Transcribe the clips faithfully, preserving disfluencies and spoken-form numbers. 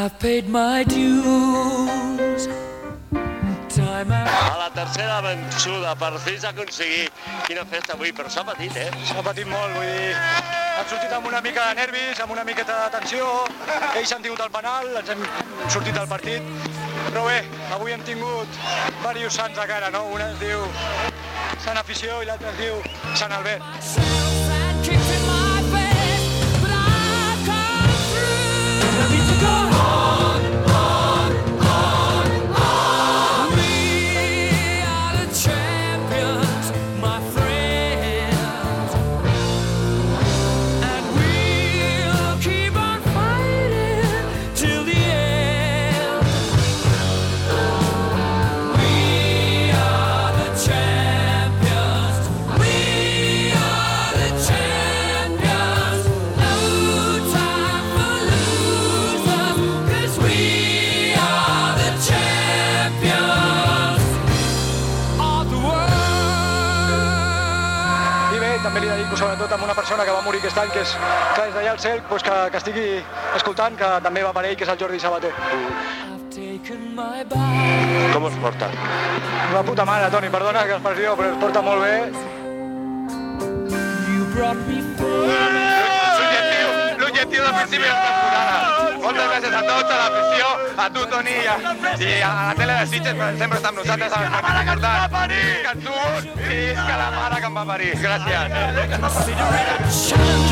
I've paid my dues. A la tercera vençuda per fins a aconseguir quina festa avui, però s'ha patit, eh? S'ha patit molt, vull dir, han sortit amb una mica de nervis, amb una miqueta de tensió, ells han tingut el penal, ens hem sortit del partit, però bé, avui hem tingut diversos sants a cara, no? Un es diu Sant Afició i l'altre es diu Sant Albert. També li dedico sobretot a una persona que va morir aquest any, que és, que és d'allà al cel, doncs que, que estigui escoltant, que també va per ell, que és el Jordi Sabater. Com es porta? La puta mare, Toni, perdona que l'expressió, però es porta molt bé. L'objectiu del principi de la temporada. Moltes gràcies a tots, a l'afició, a tu, Toni, i a, i a la tele de Sitges, per sempre està amb nosaltres. Que la mare que ens va parir! Que tu, i que la mare que em va parir. Gràcies.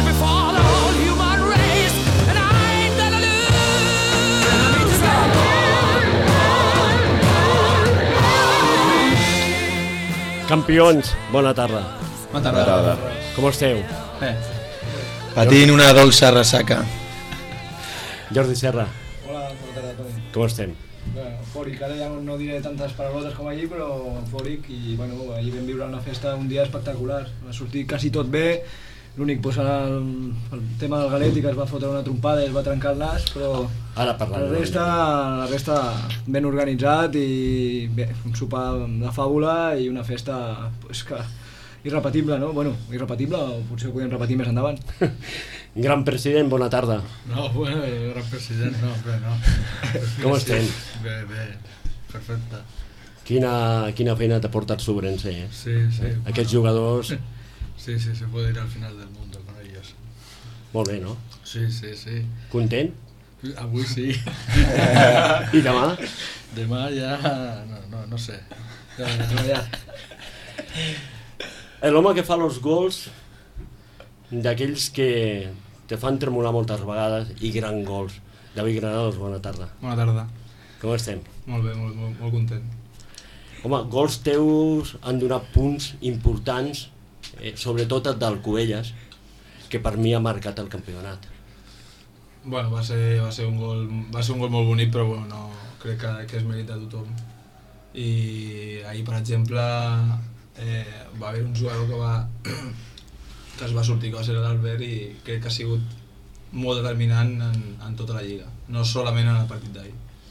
Campions, bona tarda. Bona tarda. Com esteu? Bé. Patint una dolça ressaca. Jordi Serra. Hola, bona tarda, Toni. Com estem? Bé, eufòric, ara ja no diré tantes paraulotes com ahir, però eufòric i bueno, ahir vam viure una festa un dia espectacular. Va sortir quasi tot bé, l'únic pues, el, el tema del Galetti que es va fotre una trompada i es va trencar el nas, però ara parlant, la resta, la resta ben organitzat i bé, un sopar de fàbula i una festa pues, que irrepetible, no? Bueno, irrepetible o potser ho podem repetir més endavant. Gran president, bona tarda. No, bueno, gran president, no, bé, no. Com estem? Bé, bé, perfecte. Quina, quina feina t'ha portat Sobrense, eh? Sí, sí. Eh? Aquests jugadors... Sí, sí, se puede ir al final del mundo con ellos. Molt bé, no? Sí, sí, sí. Content? Avui sí. I demà? Demà ja... no, no, no sé. Ja, ja, ja. L'home que fa els gols, d'aquells que te fan tremolar moltes vegades, i gran gols. David Granados, bona tarda. Bona tarda. Com estem? Molt bé, molt, molt, molt content. Home, gols teus han donat punts importants, eh, sobretot el d'Alcobendas, que per mi ha marcat el campionat. Bueno, va ser, va ser, un, gol, va ser un gol molt bonic, però bueno, no, crec que, que és mèrit de tothom. I ahir, per exemple, eh, va haver un jugador que va que es va sortir, que va ser l'Albert, i crec que ha sigut molt determinant en, en tota la lliga, no solament en el partit d'ahir.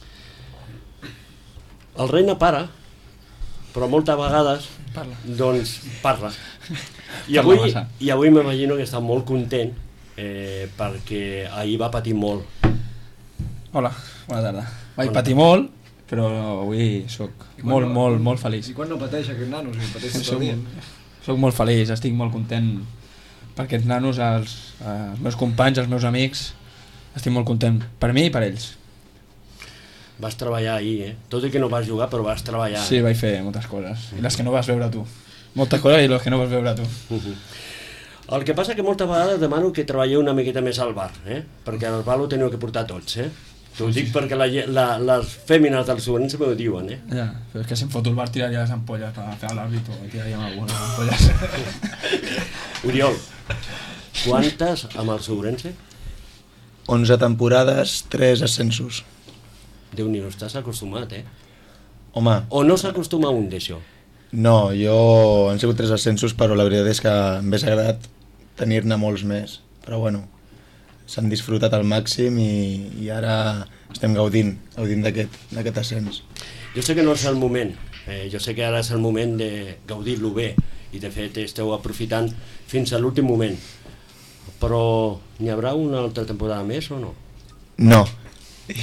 El Reina para, però moltes vegades parla. doncs parla. I avui, i avui m'imagino que està molt content eh, perquè ahir va patir molt. Hola, bona tarda. Vaig patir molt, però avui soc molt, no, molt, molt feliç. I quan no pateix aquest nano? Si pateix tot soc, el dia. Soc molt feliç, estic molt content per aquests nanos, els, els meus companys, els meus amics. Estic molt content per mi i per ells. Vas treballar ahir, eh? Tot i que no vas jugar, però vas treballar. Sí, vaig fer moltes coses, i les que no vas veure tu. Moltes coses i les que no vas veure tu. Uh-huh. El que passa que moltes vegades demano que treballeu una miqueta més al bar, eh? Perquè al bar ho teniu que portar tots, eh? T'ho dic perquè la, la, les fèmines del Sobrense m'ho diuen, eh? Ja, però és que si em foto el bar tiraria les ampolles per fer l'àrbit o tiraríem algunes ampolles. Oriol, quantes amb el Sobrense? onze temporades, tres ascensos. Déu-n'hi-do, estàs acostumat, eh? Home... O no s'acostuma un d'això? No, jo han sigut tres ascensos, però la veritat és que m'hagués agradat tenir-ne molts més. Però bueno, s'han disfrutat al màxim i, i ara estem gaudint, gaudint d'aquest ascens. Jo sé que no és el moment, eh, jo sé que ara és el moment de gaudir-lo bé i de fet esteu aprofitant fins a l'últim moment. Però n'hi haurà una altra temporada més o no? No.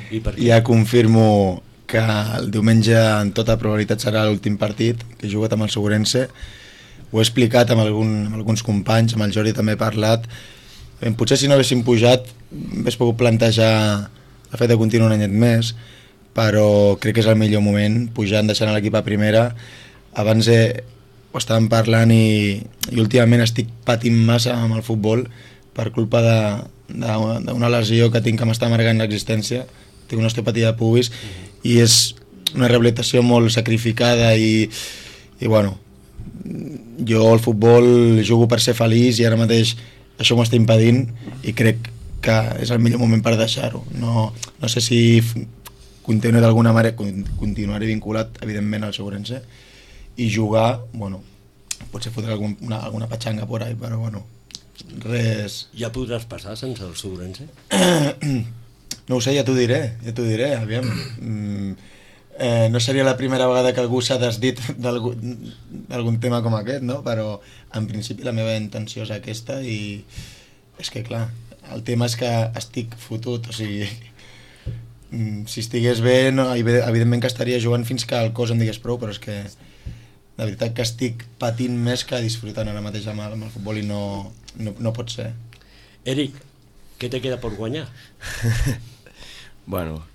I per què? Ja confirmo que el diumenge en tota probabilitat serà l'últim partit que he jugat amb el Segurense. Ho he explicat amb, algun, amb alguns companys, amb el Jordi també he parlat. Ben, potser si no haguéssim pujat hauria pogut plantejar el fet de continuar un anyet més, però crec que és el millor moment, pujant, deixant l'equip a primera. Abans he, ho estàvem parlant i, i últimament estic patint massa amb el futbol per culpa d'una lesió que tinc que m'està amargant l'existència. Tinc una osteopatia de pubis i és una rehabilitació molt sacrificada i, i bueno, jo al futbol jugo per ser feliç i ara mateix això m'ho està impedint i crec que és el millor moment per deixar-ho. No, no sé si continuaré d'alguna manera, continuaré vinculat evidentment al Segurense i jugar, bueno, potser fotre algun, una, alguna patxanga por ahí, però bueno, res... Ja podràs passar sense el Segurense? No ho sé, ja t'ho diré, ja t'ho diré, aviam. Mm, eh, no seria la primera vegada que algú s'ha desdit d'algun tema com aquest, no? Però en principi la meva intenció és aquesta i és que clar, el tema és que estic fotut, o sigui, si estigués bé, no, evidentment que estaria jugant fins que el cos em digués prou, però és que la veritat que estic patint més que disfrutant ara mateix amb el, amb el futbol i no, no, no pot ser. Eric, què te queda per guanyar? Bueno,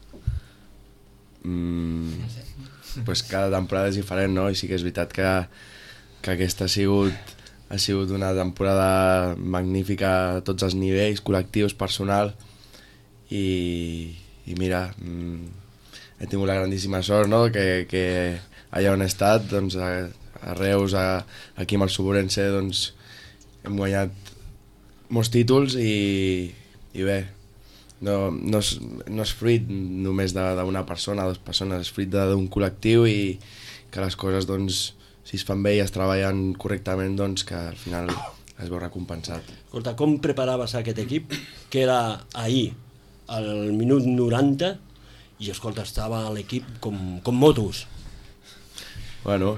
mm, pues cada temporada és diferent, no? I sí que és veritat que, que aquesta ha sigut, ha sigut una temporada magnífica a tots els nivells, col·lectius, personal, i, i mira, mm, he tingut la grandíssima sort, no?, que, que allà on he estat, doncs, a, a Reus, a, aquí amb el Segurense, doncs, hem guanyat molts títols i, i bé, no, no, és, no és fruit només d'una persona, dues persones, és fruit d'un col·lectiu i que les coses, doncs, si es fan bé i es treballen correctament, doncs que al final es veu recompensat. Escolta, com preparaves aquest equip, que era ahir, al minut noranta, i escolta, estava l'equip com, com motos? Bueno,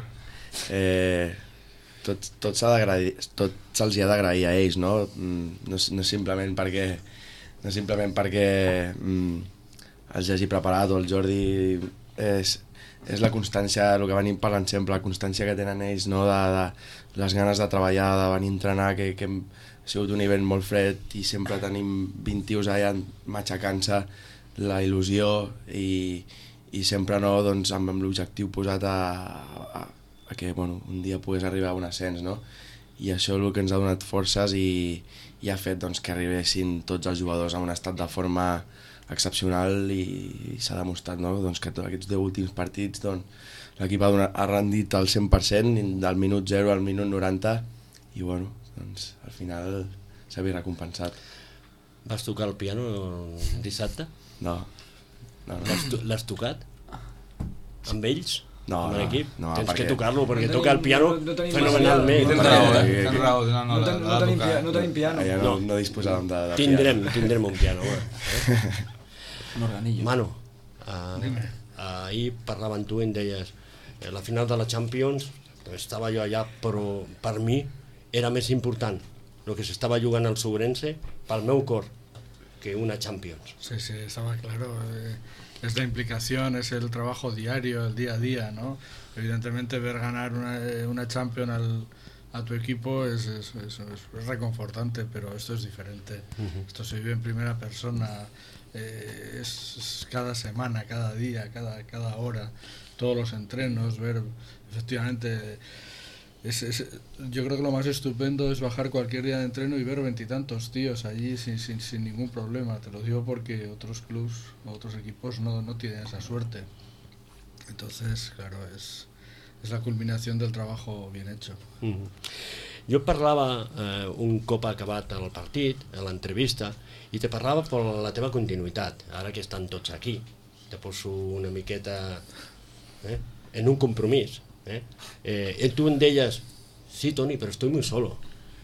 eh, tot, tot s'ha d'agrair, tot se'ls ha d'agrair a ells, no? No, no simplement perquè, no simplement perquè mm, els hagi preparat o el Jordi, és, és la constància, el que venim parlant sempre, la constància que tenen ells, no? de, de les ganes de treballar, de venir a entrenar, que, que hem sigut un nivell molt fred i sempre tenim vint tios allà matxacant-se, la il·lusió i i sempre no, doncs, amb, amb l'objectiu posat a, a, a que bueno, un dia pogués arribar a un ascens, no? I això és el que ens ha donat forces i, i ha fet doncs, que arribessin tots els jugadors en un estat de forma excepcional i, i s'ha demostrat, no?, doncs, que tots aquests deu últims partits doncs, l'equip ha, donat, ha rendit al cent per cent del minut zero al minut noranta i bueno, doncs, al final s'ha vist recompensat. Vas tocar el piano dissabte? No. No, no. L'has tocat? Amb ells? No, amb l'equip? no, Tens perquè... que tocar-lo, perquè no toca el piano no, no fenomenalment. Tens raó, tens raó, no, no, no, no, tenim, no tenim piano. Allà no, no disposàvem de, de tindrem, piano. tindrem un piano. Eh? Un organillo. Manu, uh, ahir parlava amb tu i em deies eh, la final de la Champions, estava jo allà, però per mi era més important el que s'estava jugant al Segurense pel meu cor que una Champions. Sí, sí, estaba claro. Eh, es la implicación, es el trabajo diario, el día a día, ¿no? Evidentemente ver ganar una, una Champions al, a tu equipo es, es, es, es reconfortante, pero esto es diferente. Uh-huh. Esto se vive en primera persona, eh, es, es cada semana, cada día, cada, cada hora, todos los entrenos, ver efectivamente... Es, es, yo creo que lo más estupendo es bajar cualquier día de entreno y ver veintitantos tíos allí sin, sin, sin ningún problema. Te lo digo porque otros clubs o otros equipos no, no tienen esa suerte. Entonces, claro, es, es la culminación del trabajo bien hecho. Mm. Jo parlava eh, un cop acabat el partit, a l'entrevista, i te parlava per la teva continuïtat, ara que estan tots aquí. Te poso una miqueta eh, en un compromís. Eh? Eh, tu em deies, sí, Toni, pero estoy muy solo.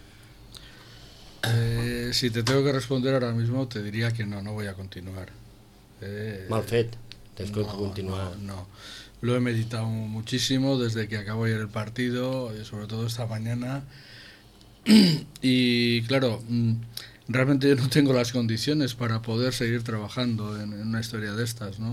Eh, si te tengo que responder ahora mismo, te diría que no, no voy a continuar. Eh, Mal fet, tens que no, continuar. No, no, lo he meditado muchísimo desde que acabó ayer el partido, y sobre todo esta mañana. Y claro, realmente yo no tengo las condiciones para poder seguir trabajando en, en una historia de estas, ¿no?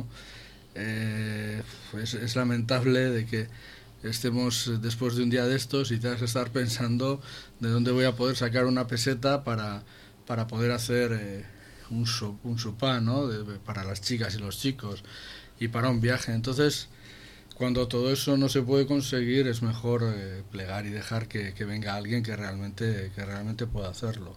Eh, pues es lamentable de que estemos después de un día de estos y tengas que estar pensando de dónde voy a poder sacar una peseta para, para poder hacer eh, un, so, un sopá, ¿no? De, para las chicas y los chicos y para un viaje. Entonces, cuando todo eso no se puede conseguir, es mejor eh, plegar y dejar que, que venga alguien que realmente, que realmente pueda hacerlo.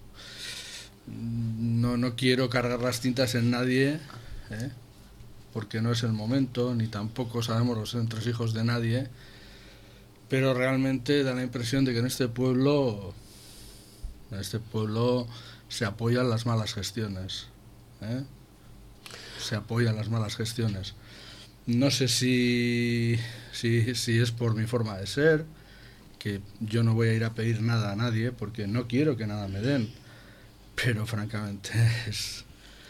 No, no quiero cargar las tintas en nadie, ¿eh? Porque no es el momento, ni tampoco sabemos los entresijos de nadie, pero realmente da la impresión de que en este pueblo, en este pueblo se apoyan las malas gestiones, ¿eh? Se apoyan las malas gestiones. No sé si, si, si es por mi forma de ser, que yo no voy a ir a pedir nada a nadie, porque no quiero que nada me den, pero francamente es...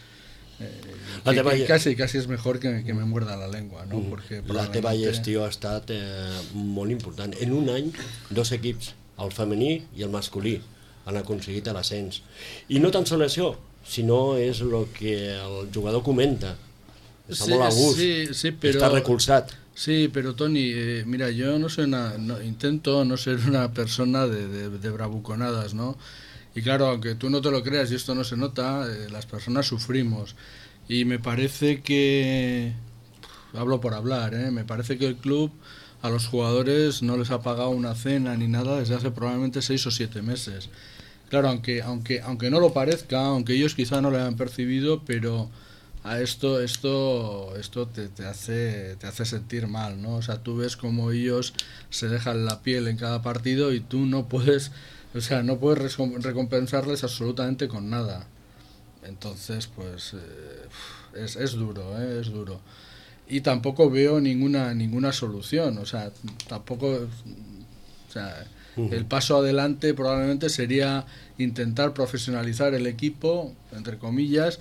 Eh, que, que casi, casi és mejor que, que me muerda la lengua, no? Porque la teva gestió ha estat eh, molt important. En un any, dos equips, el femení i el masculí, han aconseguit l'ascens. I no tan sols això, sinó és el que el jugador comenta. Està sí, molt a gust, sí, sí, pero, està recolzat. Sí, pero Toni, eh, mira, yo no soy una, no, intento no ser una persona de, de, de bravuconadas, ¿no? Y claro, aunque tú no te lo creas y esto no se nota, eh, las personas sufrimos. Y me parece que, hablo por hablar, ¿eh? Me parece que el club a los jugadores no les ha pagado una cena ni nada desde hace probablemente seis o siete meses. Claro, aunque, aunque, aunque no lo parezca, aunque ellos quizá no lo hayan percibido, pero a esto, esto, esto te, te, hace, te hace sentir mal, ¿no? O sea, tú ves cómo ellos se dejan la piel en cada partido y tú no puedes... O sea, no puedes recompensarles absolutamente con nada. Entonces, pues, eh, es, es duro, ¿eh? Es duro. Y tampoco veo ninguna ninguna solución. O sea, tampoco... O sea, uh-huh. El paso adelante probablemente sería intentar profesionalizar el equipo, entre comillas,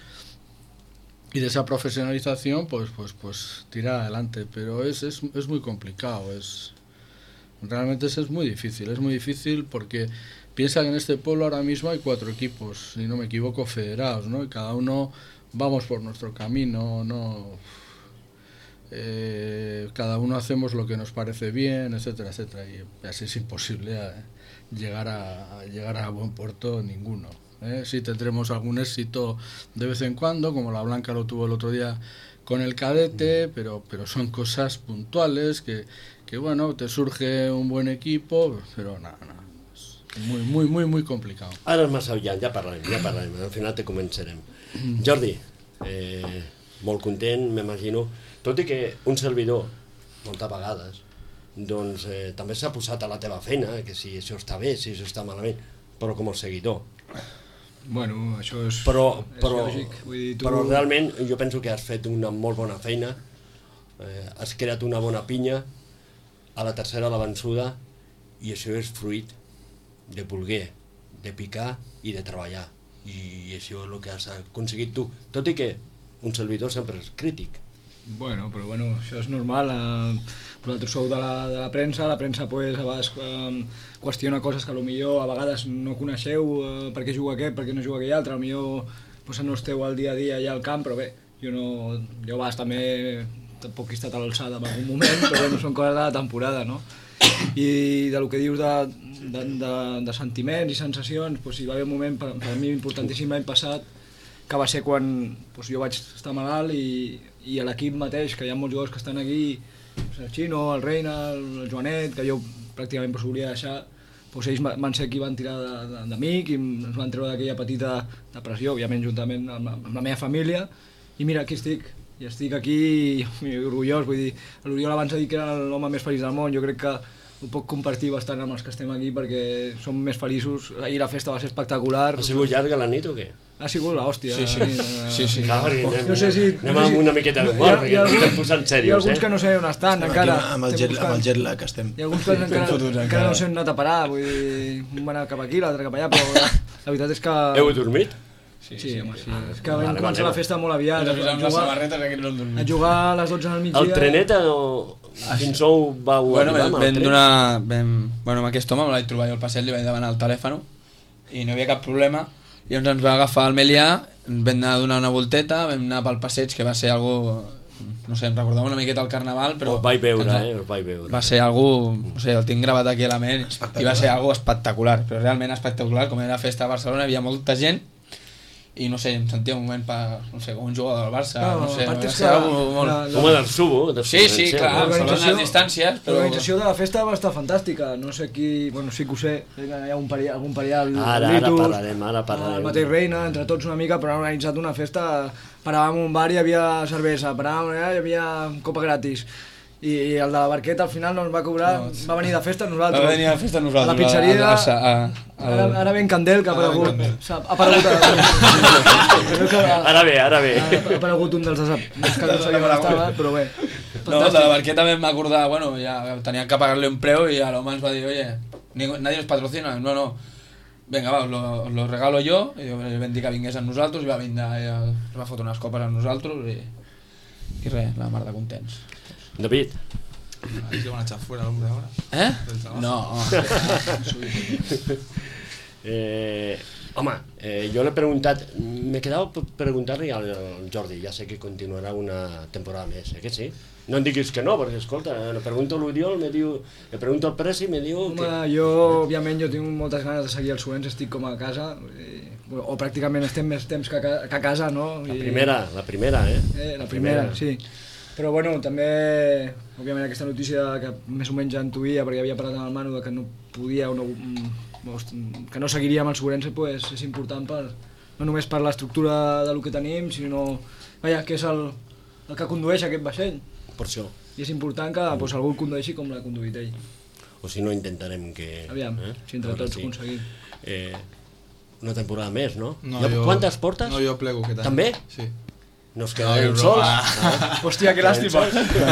y de esa profesionalización, pues, pues, pues, tirar adelante. Pero es, es, es muy complicado, es... Realmente es, es muy difícil, es muy difícil porque... Piensa que en este pueblo ahora mismo hay cuatro equipos, si no me equivoco, federados, ¿no? Y cada uno vamos por nuestro camino, ¿no? Eh, cada uno hacemos lo que nos parece bien, etcétera, etcétera. Y así es imposible eh, llegar a, a llegar a buen puerto ninguno, ¿eh? Sí tendremos algún éxito de vez en cuando, como la Blanca lo tuvo el otro día con el cadete, pero, pero son cosas puntuales que, que, bueno, te surge un buen equipo, pero nada, nada. Muy, muy, muy, muy complicat. Ara és massa aviat, ja parlarem, ja parlarem, al final te començarem. Jordi, eh, molt content, m'imagino, tot i que un servidor, moltes vegades, doncs eh, també s'ha posat a la teva feina, que si això està bé, si això està malament, però com a seguidor. Bueno, això és, però, és però, lògic. Vull dir, tu... Però realment jo penso que has fet una molt bona feina, eh, has creat una bona pinya, a la tercera la vençuda, i això és fruit de voler, de picar i de treballar. I això és el que has aconseguit tu. Tot i que un servidor sempre és crític. Bueno, però bueno, això és normal. Eh, vosaltres sou de la, de la premsa, la premsa pues, a vegades eh, qüestiona coses que potser a vegades no coneixeu, eh, per què juga aquest, per què no juga aquell altre, potser pues, no esteu al dia a dia allà al camp, però bé, jo no... Jo a vegades també tampoc he estat a l'alçada en algun moment, però bueno, són coses de la temporada, no? I del que dius de, de, de, de sentiments i sensacions, doncs hi va haver un moment per, per mi importantíssim l'any passat, que va ser quan doncs, jo vaig estar malalt i, i a l'equip mateix, que hi ha molts jugadors que estan aquí, el Xino, el Reina, el Joanet, que jo pràcticament pues, volia deixar, doncs ells van ser qui van tirar d'amic i ens van treure d'aquella petita depressió, òbviament juntament amb la, amb la meva família, i mira, aquí estic, i estic aquí i orgullós, vull dir, l'Oriol abans ha dit que era l'home més feliç del món, jo crec que ho puc compartir bastant amb els que estem aquí perquè som més feliços. Ahir la festa va ser espectacular. Ha sigut llarga la nit o què? Ha sigut l'hòstia. Sí, sí. sí, sí. Clar, anem, no sé si, anem amb una miqueta d'humor, perquè estem posant serios. Hi ha alguns que no sé on estan, estem encara. Amb el, jet, amb el jet lag estem. Hi ha alguns que sí, encara, encara, encara no s'han anat a parar, vull dir, un va anar cap aquí, l'altre cap allà, però la veritat és que... Heu dormit? Sí, sí, home, sí. És que vam començar la festa molt aviat. Amb les samarretes aquí no hem dormit. A jugar a les dotze del migdia... El trenet fins on vau bueno, arribar amb el tren? tren? Donar, vam, bueno, amb aquest home me l'haig trobat jo al passeig, li vaig demanar el telèfon i no hi havia cap problema i llavors ens va agafar el Melià, vam anar a donar una volteta, vam anar pel passeig, que va ser algo, no sé, em recordava una miqueta el carnaval, però... Us vaig veure, eh, us vaig veure. Va ser algo, no sé, el tinc gravat aquí a la ment, i va ser algo espectacular, però realment espectacular, com era la festa a Barcelona, hi havia molta gent, i no sé, em sentia un moment per, no sé, com un jugador del Barça, no, no sé, va ser algo molt... Com el subo, de sí, sí, clar, són les distàncies, però... L'organització de la festa va estar fantàstica, no sé qui, bueno, sí que ho sé, hi ha un pari, algun parial, ara, ara parlarem, ara parlarem. El mateix Reina, entre tots una mica, però han organitzat una festa, paràvem un bar i hi havia cervesa, paràvem allà i hi havia copa gratis. I, i el de la barqueta al final no ens va cobrar, no, va venir de festa nosaltres. Va venir de festa nosaltres. A la pizzeria, a, a, a, a, ara, ara ven Candel, que ha aparegut. Ha aparegut, ara bé, ara bé. Ha aparegut un dels que no sabia on estava, però bé. No, de la barqueta vam acordar, bueno, ja tenían que pagarle un preu i a l'home ens va dir, oye, nadie nos patrocina, no, no. Venga, va, os lo, os lo regalo yo, i vam dir que vingués amb nosaltres, i va vindre, i es va fotre unes copes amb nosaltres, i, i res, la mar de contents. David. Ahí se van a echar fuera al hombre ahora. ¿Eh? No. eh, home, eh, jo l'he preguntat, m'he quedat per preguntar-li al Jordi, ja sé que continuarà una temporada més, eh que sí? No em diguis que no, perquè escolta, le pregunto a l'Oriol, me diu, le pregunto al Presi i me diu... Home, que... jo, òbviament, jo tinc moltes ganes de seguir els Suens, estic com a casa, i, o pràcticament estem més temps que a, que a casa, no? I... La primera, la primera, eh? eh la primera, primera, sí. Però bueno, també, òbviament aquesta notícia que més o menys ja intuïa, perquè havia parlat amb el Manu de que no podia o no, que no seguiria amb el Segurense, pues, és important per, no només per l'estructura del que tenim, sinó vaja, que és el, el que condueix aquest vaixell. Per això. I és important que pues, algú el condueixi com l'ha conduït ell. O si no intentarem que... Aviam, eh? Si entre tots ho aconseguim. Eh, una temporada més, no? no jo, quantes portes? No, jo plego aquest any. També? Sí. Nos quedarem no, sols. Ah. Hòstia, que làstima.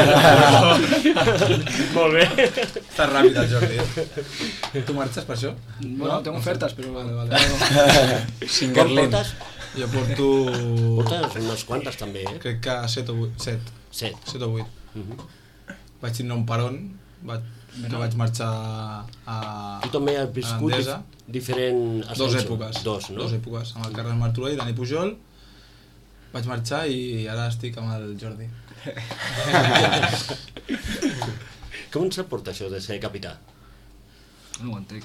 Molt bé. Està ràpid el Jordi. Tu marxes per això? Bueno, no? Tengo ofertes, però... Vale, vale. Com portes? Jo porto... Portes unes quantes també, eh? Crec que set o vuit. Set. Set. Set o vuit. Uh -huh. Vaig tindre un peron, vaig, que vaig marxar a... Tu també has viscut dif diferent... Dos èpoques. Dos, no? Dos èpoques. Amb el Carles Martorell, Dani Pujol, vaig marxar i ara estic amb el Jordi. Com se porta això de ser capità? No ho entenc.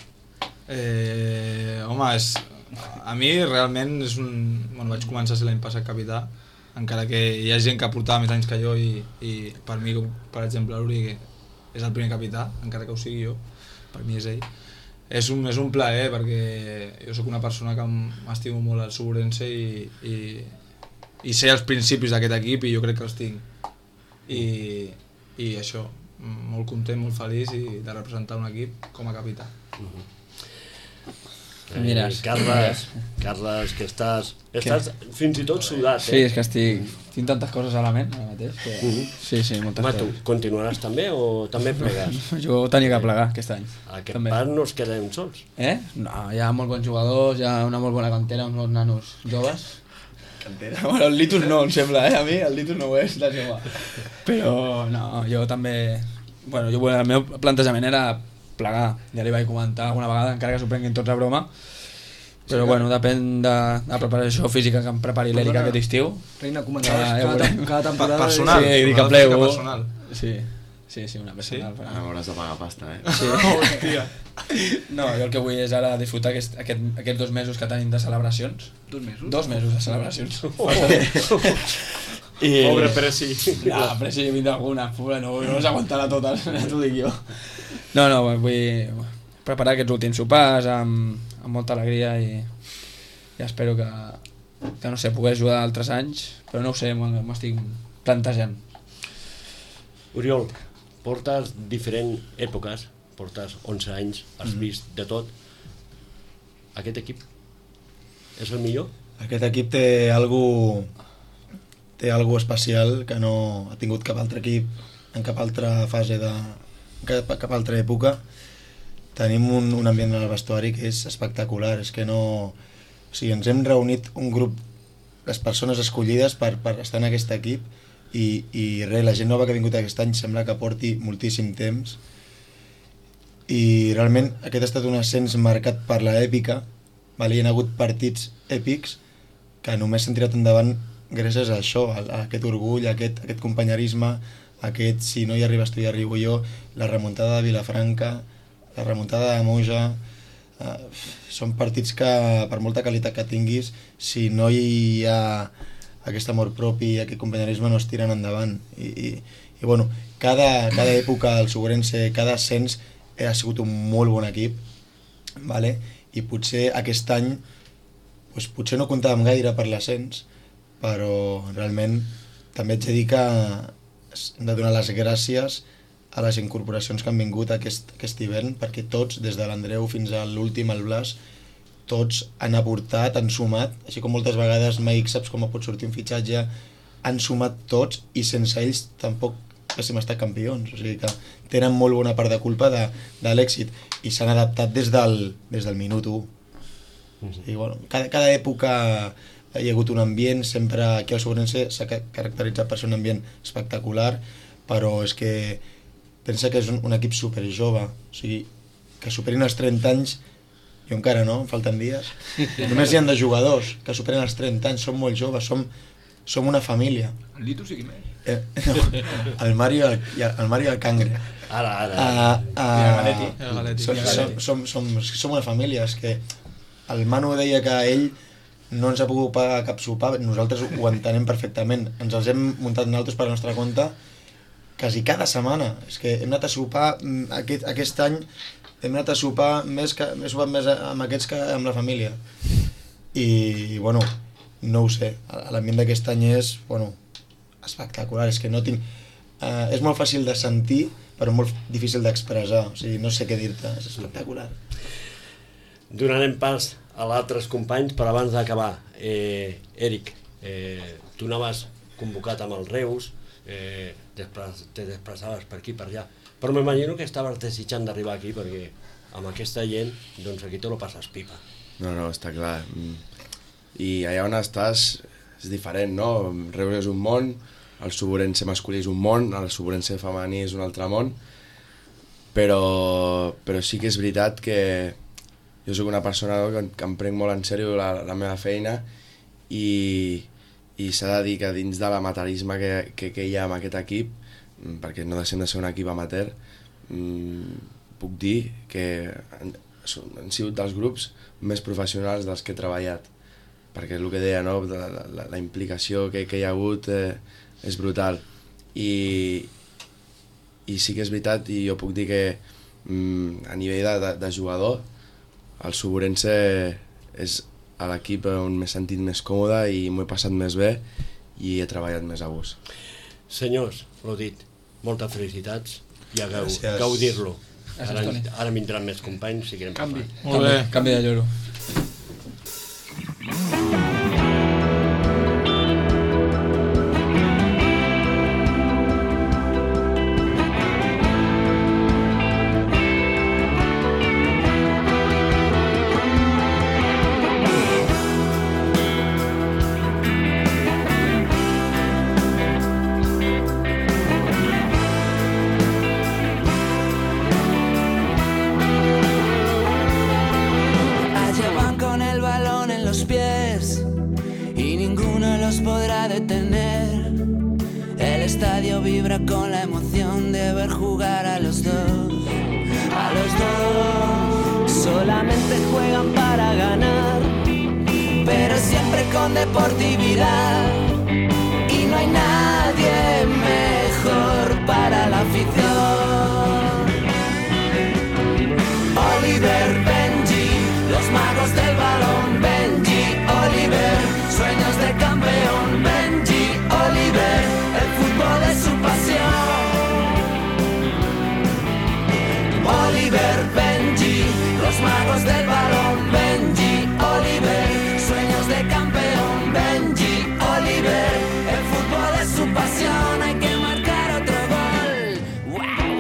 Eh, home, és, a mi realment és un... Bueno, vaig començar a ser l'any passat capità, encara que hi ha gent que portava més anys que jo i, i per mi, per exemple, l'Uri és el primer capità, encara que ho sigui jo, per mi és ell. És un, és un plaer perquè jo sóc una persona que m'estimo molt al Segurense i, i i sé els principis d'aquest equip i jo crec que els tinc i, i això, molt content, molt feliç i de representar un equip com a capità. Uh-huh. Mira, eh, Carles, Carles, que estàs, estàs fins i tot sudat, eh? Sí, és que estic, tinc tantes coses a la ment ara mateix que... uh-huh. Sí, sí, moltes Home, coses. tu continuaràs també o també plegas? Jo tenia que plegar aquest any. Aquest part no es quedem sols. Eh? No, hi ha molts bons jugadors, hi ha una molt bona cantera, uns molts nanos joves. Cantera? Bueno, el Litus no, em sembla, eh? A mi el Litus no ho és, la jove. Però no, jo també... Bueno, jo, el meu plantejament era plegar, ja li vaig comentar alguna vegada, encara que s'ho prenguin tots a broma, però sí, bueno, depèn de la preparació física que em prepari l'Eric aquest estiu. Reina, comentaves ah, cada, ja cada temporada... Personal, sí, dic que plego. Personal. Sí, sí, sí, una personal. Sí? Ara m'hauràs de pagar pasta, eh? Sí. Hòstia. No, jo el que vull és ara disfrutar aquest, aquest, aquests dos mesos que tenim de celebracions. Dos mesos? Dos mesos de celebracions. Oh. I... Pobre Presi. No, Presi, vindrà alguna. Pobre, no, no les aguantarà totes, ja t'ho dic jo. No, no, vull preparar aquests últims sopars amb, amb molta alegria i, i espero que, que, no sé, poder ajudar altres anys, però no ho sé, m'estic plantejant. Oriol, portes diferents èpoques, portes onze anys, has vist de tot. Aquest equip és el millor? Aquest equip té algo, té algo especial que no ha tingut cap altre equip en cap altra fase de... cap, cap altra època. Tenim un, un ambient en el vestuari que és espectacular, és que no... O sigui, ens hem reunit un grup, les persones escollides per, per estar en aquest equip i, i res, la gent nova que ha vingut aquest any sembla que porti moltíssim temps i realment aquest ha estat un ascens marcat per l'èpica vale? Hi ha hagut partits èpics que només s'han tirat endavant gràcies a això, a, a aquest orgull, a aquest, a aquest companyerisme, a aquest si no hi arribes tu hi arribo jo, la remuntada de Vilafranca, la remuntada de Moja, eh, són partits que per molta qualitat que tinguis, si no hi ha aquest amor propi i aquest companyerisme no es tiren endavant. I, i, i bueno, cada, cada època del Segurense, cada ascens ha sigut un molt bon equip, vale? I potser aquest any pues, potser no comptàvem gaire per l'ascens, però realment també ets de dir que hem de donar les gràcies a les incorporacions que han vingut aquest, aquest hivern, perquè tots, des de l'Andreu fins a l'últim, el Blas, tots han aportat, han sumat, així com moltes vegades mai saps com pot sortir un fitxatge, han sumat tots i sense ells tampoc haguéssim estat campions, o sigui que tenen molt bona part de culpa de, de l'èxit i s'han adaptat des del, des del minut u. O sigui, bueno, cada, cada època hi ha hagut un ambient, sempre aquí al Segurense s'ha caracteritzat per ser un ambient espectacular, però és que pensa que és un, un equip super jove, o sigui, que superin els trenta anys, jo encara no, em falten dies, només hi ha de jugadors que superen els trenta anys, som molt joves, som, som una família. El Litu sí que més. Eh, no, el Mario i el, el Mario i el Cangre. Ara, ara. Uh, uh, I el Galetti. El Galetti. Som, som, som, som, som una família, és que el Manu deia que ell no ens ha pogut pagar cap sopar, nosaltres ho entenem perfectament, ens els hem muntat nosaltres per la nostra compte quasi cada setmana, és que hem anat a sopar aquest, aquest any hem anat a sopar més, que, hem sopat més amb aquests que amb la família i bueno, no ho sé, l'ambient d'aquest any és bueno, espectacular, és que no tinc eh, és molt fàcil de sentir però molt difícil d'expressar, o sigui, no sé què dir-te, és espectacular. Donarem pas a altres companys, però abans d'acabar, eh, Eric, eh, tu anaves convocat amb els Reus, eh, desplaç, te desplaçaves per aquí per allà, però m'imagino que estaves desitjant d'arribar aquí perquè amb aquesta gent, doncs aquí te lo passes pipa. No, no, està clar. I allà on estàs és diferent, no? Reus és un món, el Segurense masculí és un món, el Segurense femení és un altre món, però, però sí que és veritat que jo sóc una persona que, que em prenc molt en sèrio la, la meva feina i, i s'ha de dir que dins de l'amaterisme que, que, que hi ha en aquest equip, perquè no deixem de ser un equip amateur, puc dir que han, han sigut dels grups més professionals dels que he treballat, perquè és el que deia, no? la, la, la implicació que, que hi ha hagut eh, és brutal. I, I sí que és veritat, i jo puc dir que mm, a nivell de, de, de jugador, el Segurense és l'equip on m'he sentit més còmode i m'ho he passat més bé i he treballat més a gust. Senyors, l'ho dit, moltes felicitats i a gau, Gràcies. gaudir-lo. Gràcies, Ara, Toni. ara vindran més companys, seguirem Canvi. parlant. Molt bé. Canvi de lloro. Allá van con el balón en los pies y ninguno los podrá detener. El estadio vibra con la emoción de ver jugar a los dos. A los dos solamente juegan para ganar, pero siempre con deportividad. Y no hay nadie mejor para la afición. Oliver, Benji, los magos del balón. Benji, Oliver, sueños de campeón. Benji, Oliver, el fútbol es su pasión. Oliver, Benji, los magos del balón. Benji, Oliver, sueños de campeón. Benji, Oliver, el fútbol es su pasión. Hay que marcar otro gol. ¡Wow!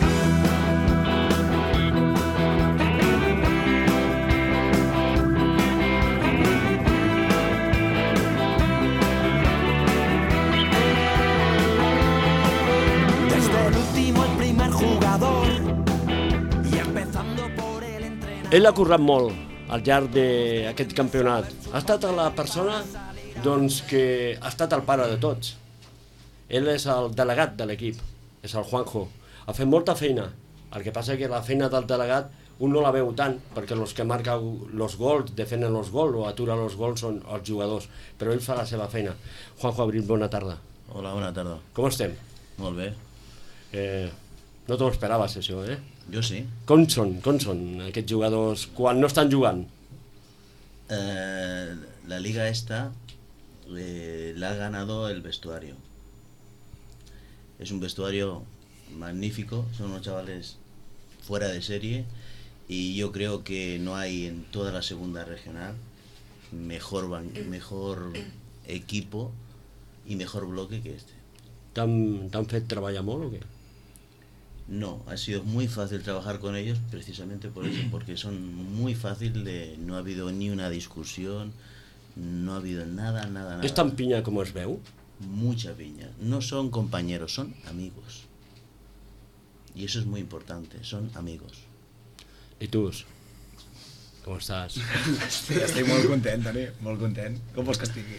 Desde el último al primer jugador y empezando por el entrenador. Ell ha currat molt, al llarg d'aquest campionat. Ha estat la persona doncs, que ha estat el pare de tots. Ell és el delegat de l'equip, és el Juanjo. Ha fet molta feina. El que passa és que la feina del delegat un no la veu tant, perquè els que marquen els gols, defenen els gols o aturen els gols són els jugadors, però ell fa la seva feina. Juanjo Abril, bona tarda. Hola, bona tarda. Com estem? Molt bé. Eh, no t'ho esperaves, això, eh? Jo sí. Com són, com són aquests jugadors quan no estan jugant? Eh, la liga esta eh, la ha ganado el vestuario. Es un vestuario magnífico, son unos chavales fuera de serie y yo creo que no hay en toda la segunda regional mejor, mejor equipo y mejor bloque que este. ¿T'han fet treballar molt o qué? No, ha sido muy fácil trabajar con ellos precisamente por eso, porque son muy fácil de... No ha habido ni una discusión, no ha habido nada, nada, nada. ¿Es tan piña como es veu? Mucha piña. No son compañeros, son amigos. Y eso es muy importante, son amigos. I tu, com estàs? Estic, estic molt content, Toni, molt content. Com vols que estigui?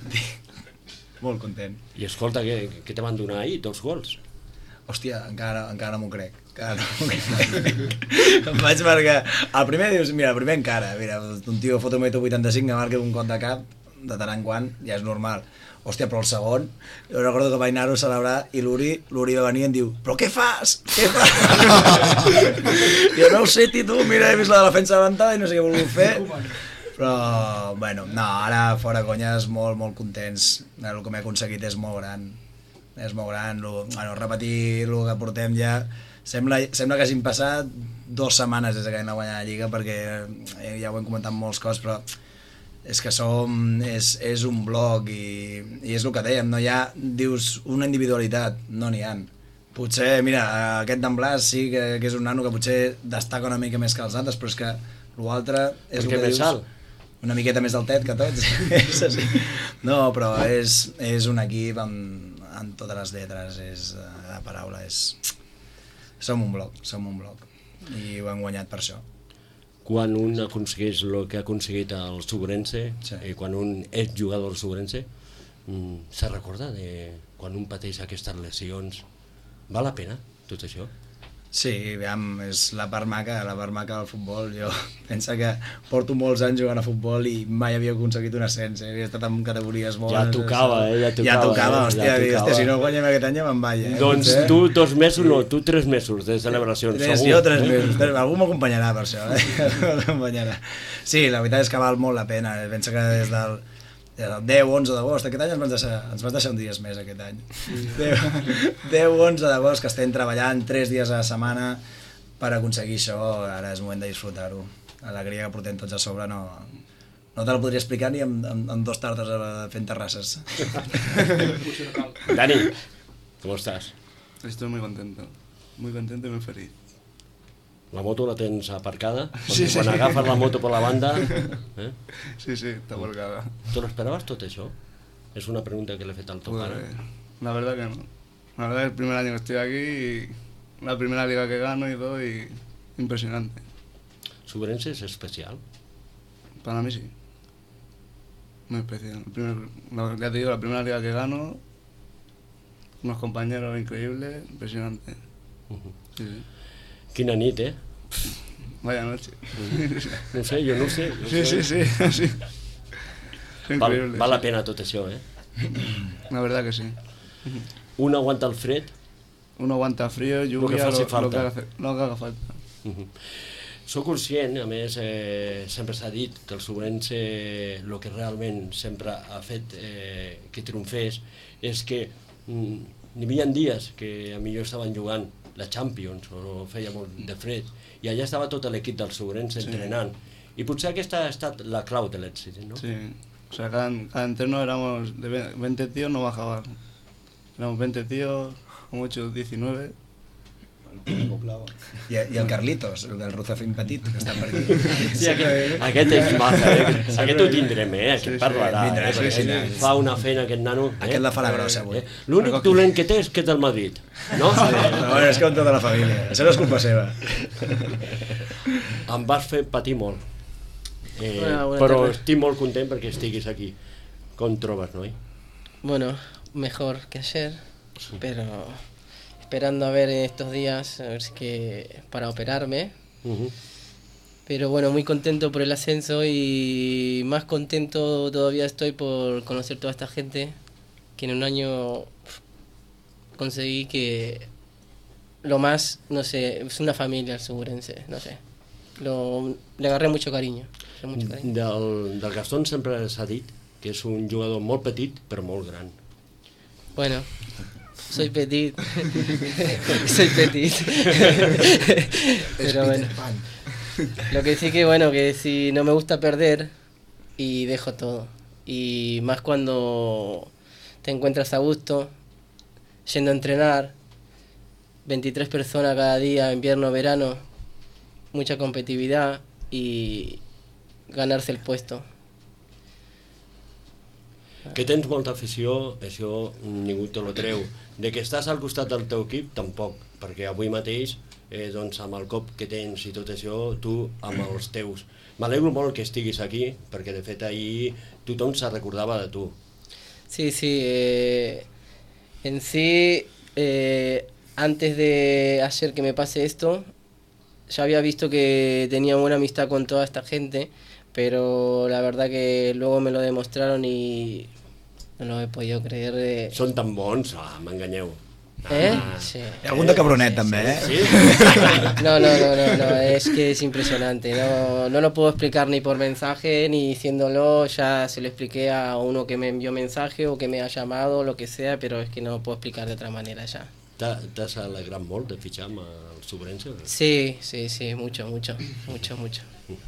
Molt content. I escolta, què, què te van donar ahir, dos gols? Hòstia, encara, encara no m'ho crec. Encara no m'ho crec. Em vaig marcar... El primer dius, mira, el primer encara, mira, un tio fot un metro vuitanta-cinc que marca un cop de cap, de tant en quant, ja és normal. Hòstia, però el segon, jo recordo que vaig anar-ho a celebrar i l'Uri, l'Uri va venir i em diu, però què fas? Què fas? Jo no ho sé, Tito, mira, he vist la defensa avançada i no sé què he volgut fer. Però, bueno, no, ara fora conyes, molt, molt contents. El que m'he aconseguit és molt gran. És molt gran, lo, bueno, repetir el que portem ja... Sembla, sembla que hagin passat dues setmanes des que hem guanyat la Lliga, perquè eh, ja ho hem comentat molts cops, però és que som, és, és un bloc i, i és el que dèiem, no hi ha, dius, una individualitat, no n'hi ha. Potser, mira, aquest d'en Blas sí que, que és un nano que potser destaca una mica més que els altres, però és que l'altre és el que dius... Alt? Una miqueta més altet que tots. És així. No, però és, és un equip amb, amb totes les lletres, és la paraula, és... Som un bloc, som un bloc, i ho hem guanyat per això. Quan un aconsegueix el que ha aconseguit el Subrense, sí. I quan un és jugador del Subrense, se recorda de quan un pateix aquestes lesions, val la pena tot això? Sí, aviam, és la part maca, la part maca del futbol. Jo penso que porto molts anys jugant a futbol i mai havia aconseguit un ascens, eh? Havia estat en categories molt... Ja tocava, eh? Ja tocava, ja tocava, eh? hòstia, ja tocava. Hòstia, si no guanyem aquest any ja me'n vaig, eh? Doncs potser... tu dos mesos, no, tu tres mesos de celebracions, tres, segur. Jo tres mesos, tres, algú m'acompanyarà per això, eh? M'acompanyarà. Sí, la veritat és que val molt la pena, penso que des del... el deu onze d'agost, aquest any ens vas deixar, ens vas deixar un dies més aquest any. deu onze d'agost que estem treballant tres dies a la setmana per aconseguir això, ara és moment de disfrutar-ho. L'alegria que portem tots a sobre no, no te la podria explicar ni amb, amb, amb dos tardes fent terrasses. Dani, com estàs? Estoy muy contento, muy contento y muy feliz. La moto la tens aparcada, sí, sí. Quan agafes la moto per la banda... Eh? Sí, sí, está volcada. ¿Te lo esperabas tot això? Es una pregunta que le he fet al teu pare. La verdad que no. La verdad es el primer año que estoy aquí y la primera liga que gano y todo y impresionante. ¿Subrense es especial? Para mí sí. Muy especial. El primer, la, ya te digo, la primera liga que gano, unos compañeros increíbles, impresionante. Uh-huh. Sí, sí. Quina nit, eh? Vaya noche. No sé, jo no ho sé. No sí, sé. sí, sí, sí. Val, val la pena tot això, eh? La verdad que sí. Un aguanta el fred? Un aguanta frío, lluvia, lo que, faci falta. Lo, que haga, lo que haga falta. Uh-huh. Soc conscient, a més, eh, sempre s'ha dit que el Subrense el que realment sempre ha fet eh, que triomfés és que mm, n'hi havia dies que a millor estaven jugant la Champions o feia molt de fred i allà estava tot l'equip del Subrense sí. Entrenant i potser aquesta ha estat la clau de l'èxit, ¿no? Sí, o sea, cada, cada entreno éramos de veinte tíos, no bajaban, éramos veinte tíos, como ocho, diecinueve. I, i el Carlitos, el del Ruzafín Petit, que està per aquí. Sí, aquest, aquest és maca, eh? Aquest ho tindrem, eh? Aquest sí, parlarà, sí, vindrà, eh? Sí, sí, sí. Fa una feina aquest nano. Eh? Aquest la fa la grossa, avui. Eh? L'únic dolent que té és que és del Madrid, no? Sí, no, és com tota la família, això no és culpa seva. Em vas fer patir molt. Eh, Hola, buenas però tardes. estic molt content perquè estiguis aquí. Com trobes, noi? Bueno, mejor que ayer, pero esperando a ver en estos días, a ver si que para operarme. Uh-huh. Pero bueno, muy contento por el ascenso y más contento todavía estoy por conocer toda esta gente que en un año conseguí que lo más, no sé, es una familia el Segurense, no sé. Lo, le agarré mucho cariño. Mucho cariño. Del, del Gastón sempre s'ha dit que és un jugador molt petit però molt gran. Bueno, soy petit. soy petit. Pero bueno. Lo que sí que bueno, que si no me gusta perder y dejo todo. Y más cuando te encuentras a gusto, yendo a entrenar, veintitrés personas cada día, invierno, verano, mucha competitividad y ganarse el puesto. Que tens molta afició, això ningú te lo treu. De que estàs al costat del teu equip, tampoc, perquè avui mateix, eh, doncs, amb el cop que tens i tot això, tu amb els teus. M'alegro molt que estiguis aquí, perquè de fet ahir tothom se recordava de tu. Sí, sí. Eh, en sí, eh, antes de ayer que me pase esto, ya había visto que tenía buena amistad con toda esta gente, pero la verdad que luego me lo demostraron y no lo he podido creer. De... Són tan bons, ah, m'enganyeu. ¿Eh? Ah. Sí. Hi ha algun de cabronet, Sí, també, eh? sí. No, no, no, no, no, es que es impresionante. No, no lo puedo explicar ni por mensaje, ni diciéndolo. Ya se lo expliqué a uno que me envió mensaje o que me ha llamado, lo que sea, pero es que no lo puedo explicar de otra manera ya. T'has alegrat molt de fitxar amb el Sobrense? Sí, sí, sí, mucho, mucho, mucho, mucho.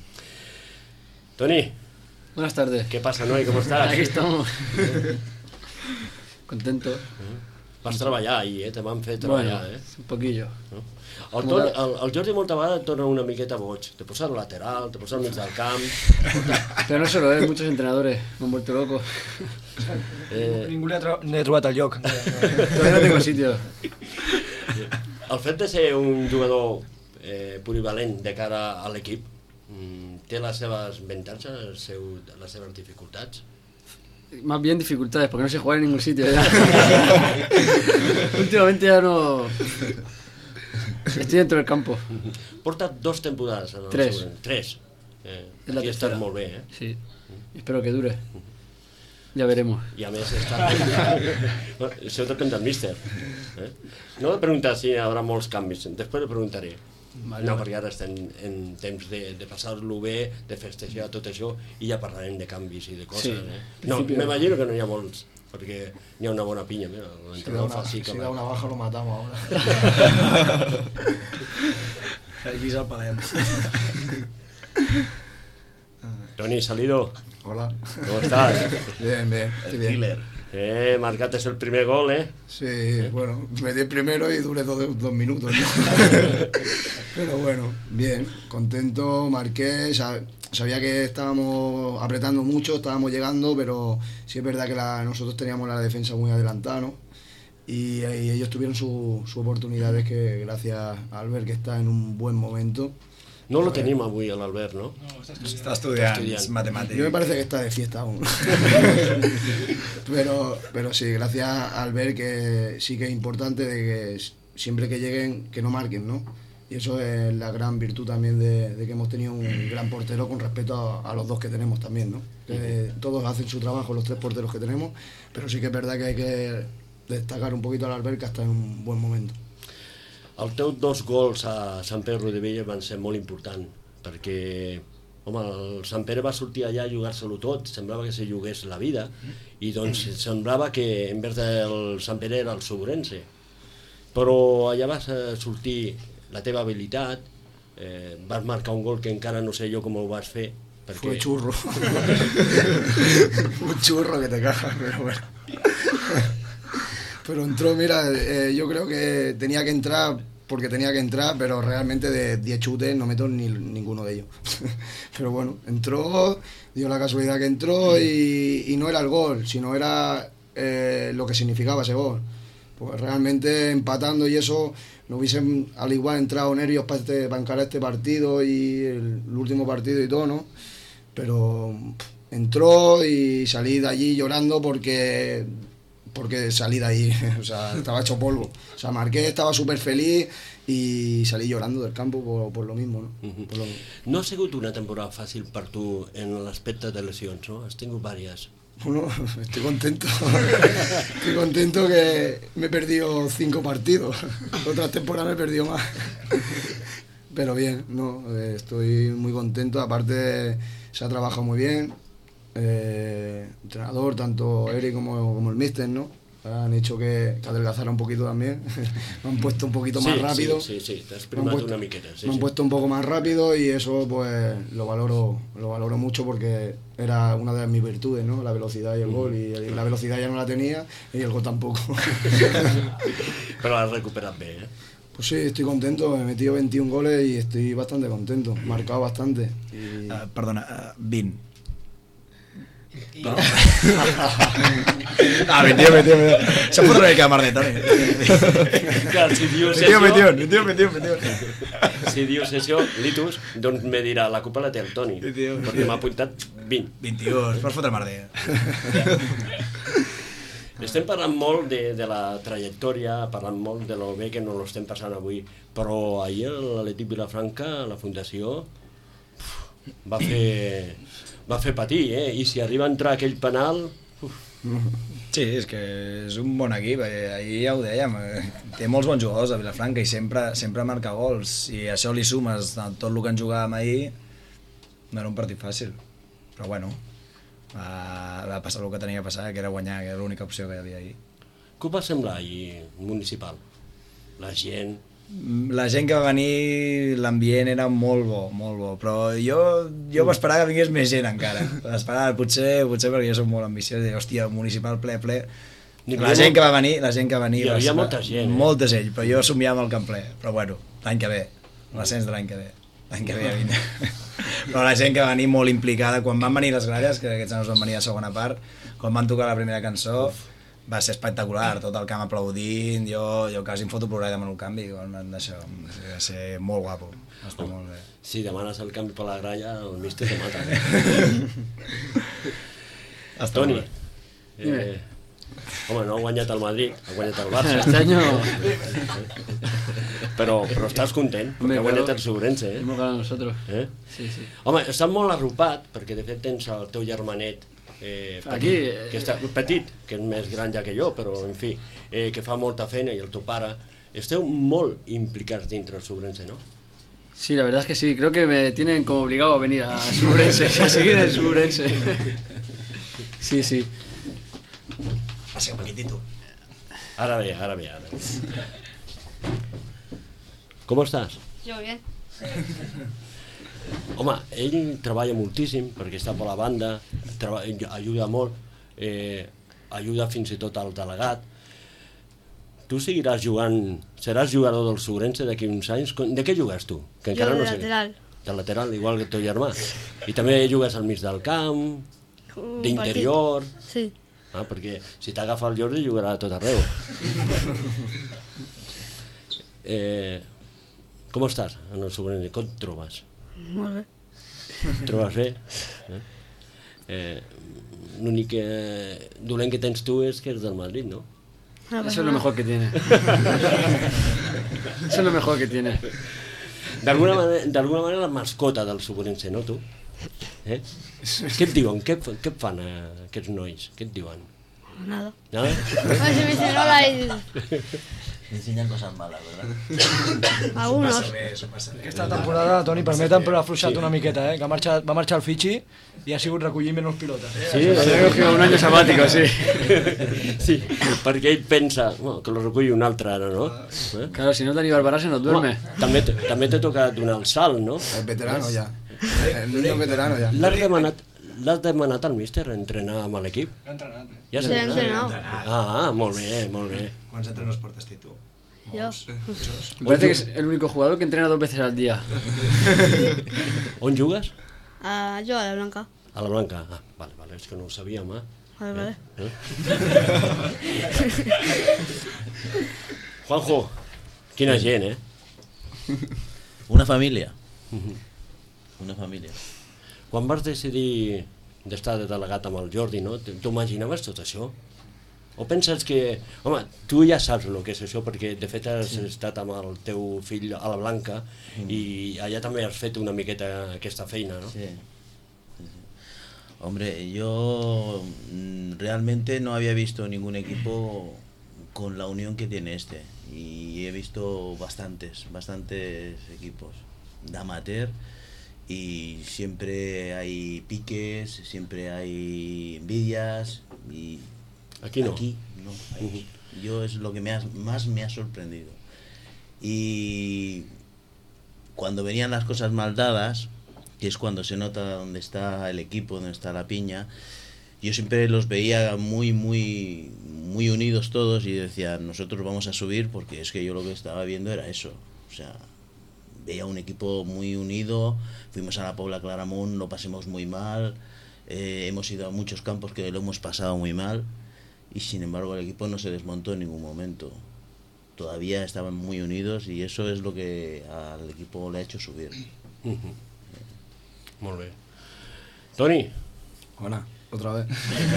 Toni. Buenas tardes. ¿Qué pasa, Noy? ¿Cómo estás? Aquí estamos. Contento. Vas treballar ahir, eh? Te van fer treballar, Bueno, eh? un poquillo. No? El, ton, el, el Jordi molta vegada et torna una miqueta boig. Te posa al lateral, te posa al mig del camp... Pero no solo él, muchos entrenadores me han vuelto loco. Eh... Ningú n'ha tro trobat el lloc. Todavía no tengo sitio. El fet de ser un jugador eh, polivalent de cara a l'equip mm, té les seves avantatges, el seu, les seves dificultats. Más bien dificultades, porque no sé jugar en ningún sitio ya. Últimamente ya no... Estoy dentro del campo. Porta dos temporades en el Tres. següent. Tres. Eh, Es la aquí estàs tercera. molt bé, eh? Sí. Espero que dure. Ya veremos. I a més està... Bueno, això depèn del míster. Eh? No he preguntat si hi haurà molts canvis, després le preguntaré. Vale, no, vale. perquè ara estem en temps de, de passar-lo bé, de festejar tot això, i ja parlarem de canvis i de coses. Sí, eh? en No, principio- m'imagino que no hi ha molts, perquè n'hi ha una bona pinya. Mira, Si da l'entrenador una, fa sí que... si da una baja lo matamos ahora. Aquí es el Palem. Toni Salido. Hola. ¿Cómo estás? Bien, bien. estoy bien. Eh, marcaste el primer gol, ¿eh? Sí, bueno, me di el primero y duré dos, dos minutos, ¿no? Pero bueno, bien, contento, marqué, sab- sabía que estábamos apretando mucho, estábamos llegando, pero sí es verdad que la- nosotros teníamos la defensa muy adelantada, ¿no? Y, y ellos tuvieron sus su oportunidades que gracias a Albert, que está en un buen momento. No lo tenim avui, l'Albert, no? No, està Està estudiant. estudiant matemàtiques. Yo me parece que está de fiesta aún. pero, pero sí, gracias a Albert, que sí que es importante de que s- siempre que lleguen, que no marquen, ¿no? Y eso es la gran virtud también de, de que hemos tenido un gran portero con respecto a, a los dos que tenemos también, ¿no? Que todos hacen su trabajo, los tres porteros que tenemos, pero sí que es verdad que hay que destacar un poquito al Albert, que está en un buen momento. Els teus dos gols a Sant Pere de Vella van ser molt importants, perquè home, el Sant Pere va sortir allà a jugar-se-lo tot, semblava que se jugués la vida, i doncs semblava que en vez del Sant Pere era el Sobrense. Però allà vas eh, sortir la teva habilitat, eh, vas marcar un gol que encara no sé jo com ho vas fer, perquè... Fue churro. Un churro que te cagas, pero bueno. Pero entró, mira, eh, yo creo que tenía que entrar porque tenía que entrar, pero realmente de diez chutes no meto ni ninguno de ellos. Pero bueno, entró, dio la casualidad que entró y, y no era el gol, sino era eh, lo que significaba ese gol. Pues realmente empatando y eso, no hubiesen al igual entrado nervios para, este, para encarar este partido y el, el último partido y todo, ¿no? pero entró y salí de allí llorando porque porque salí de ahí, o sea, estaba hecho polvo. O sea, Marqués estava superfeliç i salí llorando del campo por, por lo mismo, ¿no? Uh -huh. Por lo... No ha sigut una temporada fàcil per tu en l'aspecte de lesions, no? Has tingut varias. Bueno, estoy contento. Estoy contento que me he perdido cinco partidos. Otras temporadas me he perdido más. Pero bien, no, eh, estoy muy contento. Aparte, se ha trabajado muy bien. Eh, entrenador, tanto Eric como, como el míster, ¿no? Han hecho que, que adelgazara un poquito también. Me han puesto un poquito sí, más rápido. Sí, sí, sí, te has primado una miqueta. Sí, me han sí. puesto un poco más rápido y eso pues lo valoro, lo valoro mucho porque era una de mis virtudes, ¿no? La velocidad y el gol. Y, y la velocidad ya no la tenía y el gol tampoco. Pero la has recuperat bé, eh? Pues sí, estoy contento. He metido veintiún goles y estoy bastante contento. Marcado bastante. Y... Uh, perdona, uh, vint. No. Ah, metió, metió, metió. Se puede reír que Marnet, Toni. Clar, si dius metió, això... metió, metió, metió, metió. Si dius això, Litus, doncs me dirà, la culpa la té el Toni, perquè m'ha apuntat vint. vint-i-u, per fotre merder. Estem parlant molt de, de la trajectòria, parlant molt de lo bé que no l'estem passant avui, però ahir l'Atlètic Vilafranca, la Fundació, va fer... va fer patir, eh? I si arriba a entrar aquell penal... Uf. Sí, és que és un bon equip, ahir ja ho dèiem, té molts bons jugadors a Vilafranca i sempre, sempre marca gols, i això li sumes a tot el que en jugàvem ahir, no era un partit fàcil, però bueno, va, va passar el que tenia que passar, que era guanyar, que era l'única opció que hi havia ahir. Què va semblar ahir municipal? La gent... La gent que va venir, l'ambient era molt bo, molt bo, però jo, jo m'esperava que vingués més gent encara. M'esperava, potser, potser perquè jo soc molt ambiciós, i hòstia, municipal ple, ple. La gent que va venir, la gent que va venir... Hi havia molta gent, eh? Molta gent, però jo somiava el camp ple. Però bueno, l'any que ve, l'ascens de l'any que ve. L'any que ve ja vindrà. Però la gent que va venir molt implicada, quan van venir les gralles, que aquests anys van venir a segona part, quan van tocar la primera cançó, va ser espectacular, tot el camp aplaudint, jo, jo quasi em foto plorar i demano el canvi, això, va ser molt guapo, va estar oh, molt bé. Si demanes el canvi per la gralla, el míster te mata. Toni, eh, home, no ha guanyat el Madrid, ha guanyat el Barça. Este año... però, però estàs content, perquè ha guanyat el Sobrense, eh? Hemos ganado nosotros. Eh? Sí, sí. Home, estàs molt arropat, perquè de fet tens el teu germanet, Eh, petit, Aquí, que està petit, que és més gran ja que jo, però en fi, eh, que fa molta feina, i el teu pare, esteu molt implicats dintre el Sobrense, ¿no? Sí, la verdad es que sí, creo que me tienen como obligado a venir a Sobrense, a seguir en Sobrense. Sí, sí. Pase un poquitito. Ara bé, ara bé, ara bé. ¿Cómo estás? Yo bien. Home, ell treballa moltíssim perquè està per la banda, ajuda molt, eh, ajuda fins i tot al delegat. Tu seguiràs jugant, seràs jugador del Sobrense d'aquí uns anys. De què jugues tu? Que jo de no lateral. Sé. De lateral, igual que el teu germà. I també jugues al mig del camp, d'interior... Sí. Ah, perquè si t'agafa el Jordi jugarà a tot arreu. eh, com estàs en el Sobrense? Com et trobes? Molt bé. Trobes bé? Eh? Eh, L'únic eh, dolent que tens tu és que ets del Madrid, ¿no? Ah, eso es lo mejor que tiene. Eso es lo mejor que tiene. D'alguna manera, d'alguna manera la mascota del Sobrense, no tu? Eh? Què et diuen? Què, què et fan eh, aquests nois? Què et diuen? Nada. Nada? Pues si me dicen hola y... Me enseñan cosas malas, ¿verdad? Algunos. Passa bé, això passa bé. Aquesta temporada, Toni, permetem, però ha afluixat sí. una miqueta, eh? Que ha marxat, va marxar el Fitxi i ha sigut recollint menys pilotes. Eh? Sí, ha cogido un año sabático, sí. Sí, perquè ell pensa bueno, que lo reculli un altre ara, no? Eh? Claro, si no Dani Barbará se nos duerme. Bueno, també, també t'ha tocat donar el salt, no? El veterano ja. El niño veterano ja. L'has demanat, l'has demanat al míster entrenar amb l'equip? Ha entrenat, eh? Ja Sí, ha entrenat. Ah, molt bé, molt bé. Quants entrenos portes tu? Yo. Me parece que es el único jugador que entrena dos veces al día. On jugues? Ah, yo a la Blanca. A la Blanca. Ah, vale, vale, és que no ho sabíem, eh? Vale, vale. Eh? Juanjo, quina gent, eh? Una família. Una família. quan vas decidir d'estar de delegat amb el Jordi, no? T'ho imaginaves tot això? O penses que... Home, tu ja saps el que és això, perquè de fet has sí. estat amb el teu fill a la Blanca mm. i allà també has fet una miqueta aquesta feina, ¿no? Sí. Sí, sí. Hombre, yo realmente no había visto ningún equipo con la unión que tiene este. Y he visto bastantes, bastantes equipos de amateur y siempre hay piques, siempre hay envidias y... Aquí no. Aquí no. Ahí. Uh-huh. Yo es lo que me ha, más me ha sorprendido. Y cuando venían las cosas mal dadas, que es cuando se nota dónde está el equipo, dónde está la piña, yo siempre los veía muy, muy, muy unidos todos y decía, nosotros vamos a subir, porque es que yo lo que estaba viendo era eso. O sea, veía un equipo muy unido, fuimos a la Pobla Claramunt, lo pasemos muy mal, eh, hemos ido a muchos campos que lo hemos pasado muy mal. Y sin embargo el equipo no se desmontó en ningún momento. Todavía estaban muy unidos y eso es lo que al equipo le ha hecho subir. Uh-huh. Molt bé. Toni. Hola, otra vez.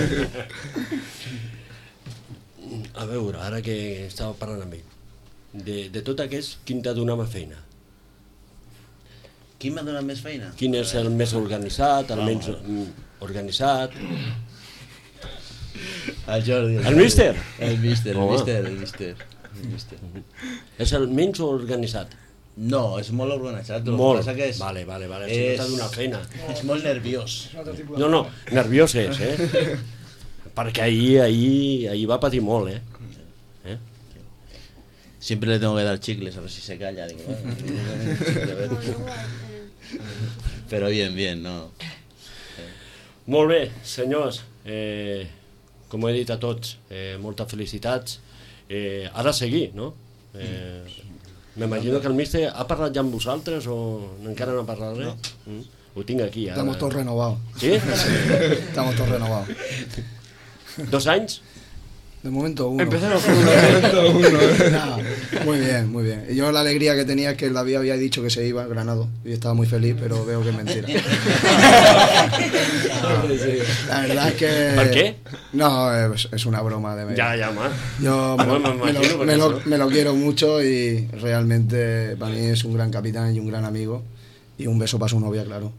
A veure, ara que estava parlant amb ell, de, de tot aquest, quin t'ha donat més feina? Quin m'ha donat més feina? Quin és el més organitzat, el menys organitzat? El Jordi. El míster? El míster, el míster, el míster. El míster. És el menys organitzat? No, és molt organitzat. Molt, que és, vale, vale, vale. És... Si no t'ha donat feina. És molt nerviós. No, no, nerviós és, eh? Perquè ahir, ahir, ahir va patir molt, eh? ¿Eh? Siempre le tengo que dar chicles a ver si se calla. Digo, pero bien, bien, no. Molt bé, senyors. Eh, com he dit a tots, eh, moltes felicitats. Eh, ha de seguir, no? Eh, M'imagino que el míster ha parlat ja amb vosaltres o encara no ha parlat res? No. Mm? Ho tinc aquí. Ara. Estamos todos renovados. ¿Sí? Sí, estamos todos renovados. ¿Dos años? De momento uno. Empezaron con uno. uno. Nah, muy bien, muy bien. Y yo la alegría que tenía es que el David había dicho que se iba a Granado y estaba muy feliz, pero veo que es mentira. La verdad es que... ¿Por qué? No, es, es una broma de mí. Ya, ya, más. Yo Ah, me, bueno, me me lo, imagino, me, lo, porque me lo quiero mucho y realmente para mí es un gran capitán y un gran amigo. Y un beso para su novia, claro.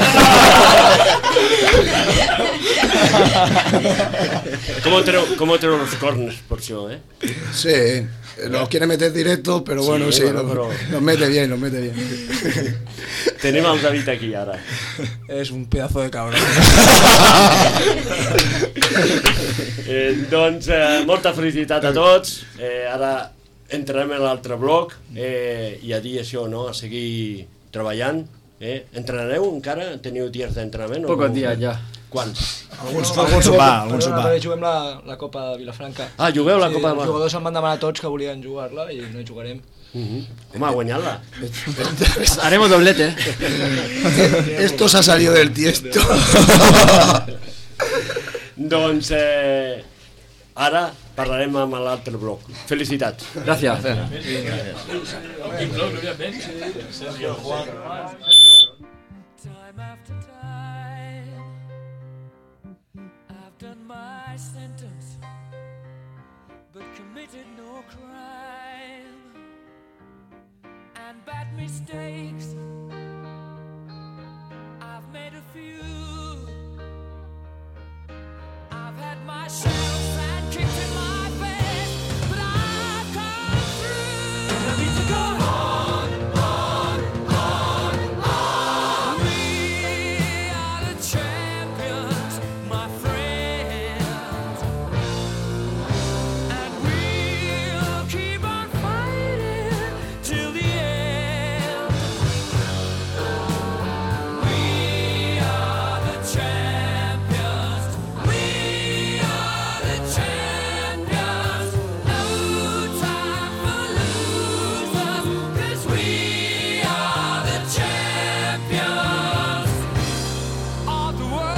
¿Cómo treu, cómo treu los corners por això, eh? Sí, los quiere meter directos, pero bueno, sí, Sí, bueno, los, pero- los mete bien, los mete bien. Tenim el David aquí ara. Es un pedazo de cabrón. Eh, doncs eh, molta felicitat a tots. Eh, ara entrarem en l'altre bloc eh, i a dir això, no? A seguir treballant. Eh? Entrenareu encara? Teniu dies d'entrenament? Pocos días ya. Quants? Alguns, algun sopar, algun Perdona, sopar. perquè juguem la, la Copa de Vilafranca. Ah, jugueu la sí, Copa de Els Vilafranca. jugadors em van demanar tots que volien jugar-la i no hi jugarem. Uh-huh. Home, guanyant-la. Haremos doblete. Esto se ha salido del tiesto. Doncs eh, ara parlarem amb l'altre bloc. Felicitats. Gracias. Sergio Juan. Time after time, I've done my sentence, but committed no crime. And bad mistakes, I've made a few. I've had my shadows and kicked in my face, but I've come through. I need to go on, on, on, on. We are the champions, my friends, and we'll keep on fighting till the end. We are the champions. We are the champions. No time for losers, 'cause we are the champions of the world.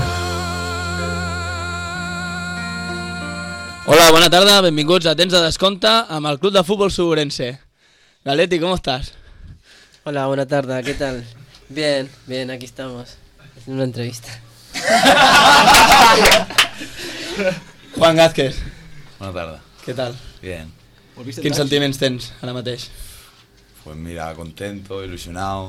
Hola, bona tarda, benvinguts a Temps de Descompte amb el Club de Fútbol Suburense. Galetti, ¿cómo estás? Hola, buena tarde, ¿qué tal? Bien, bien, aquí estamos. en una entrevista. Juan Gázquez. Bona tarda. Què tal? Bien. Quins sentiments tens ara mateix? Pues mira, contento, ilusionado.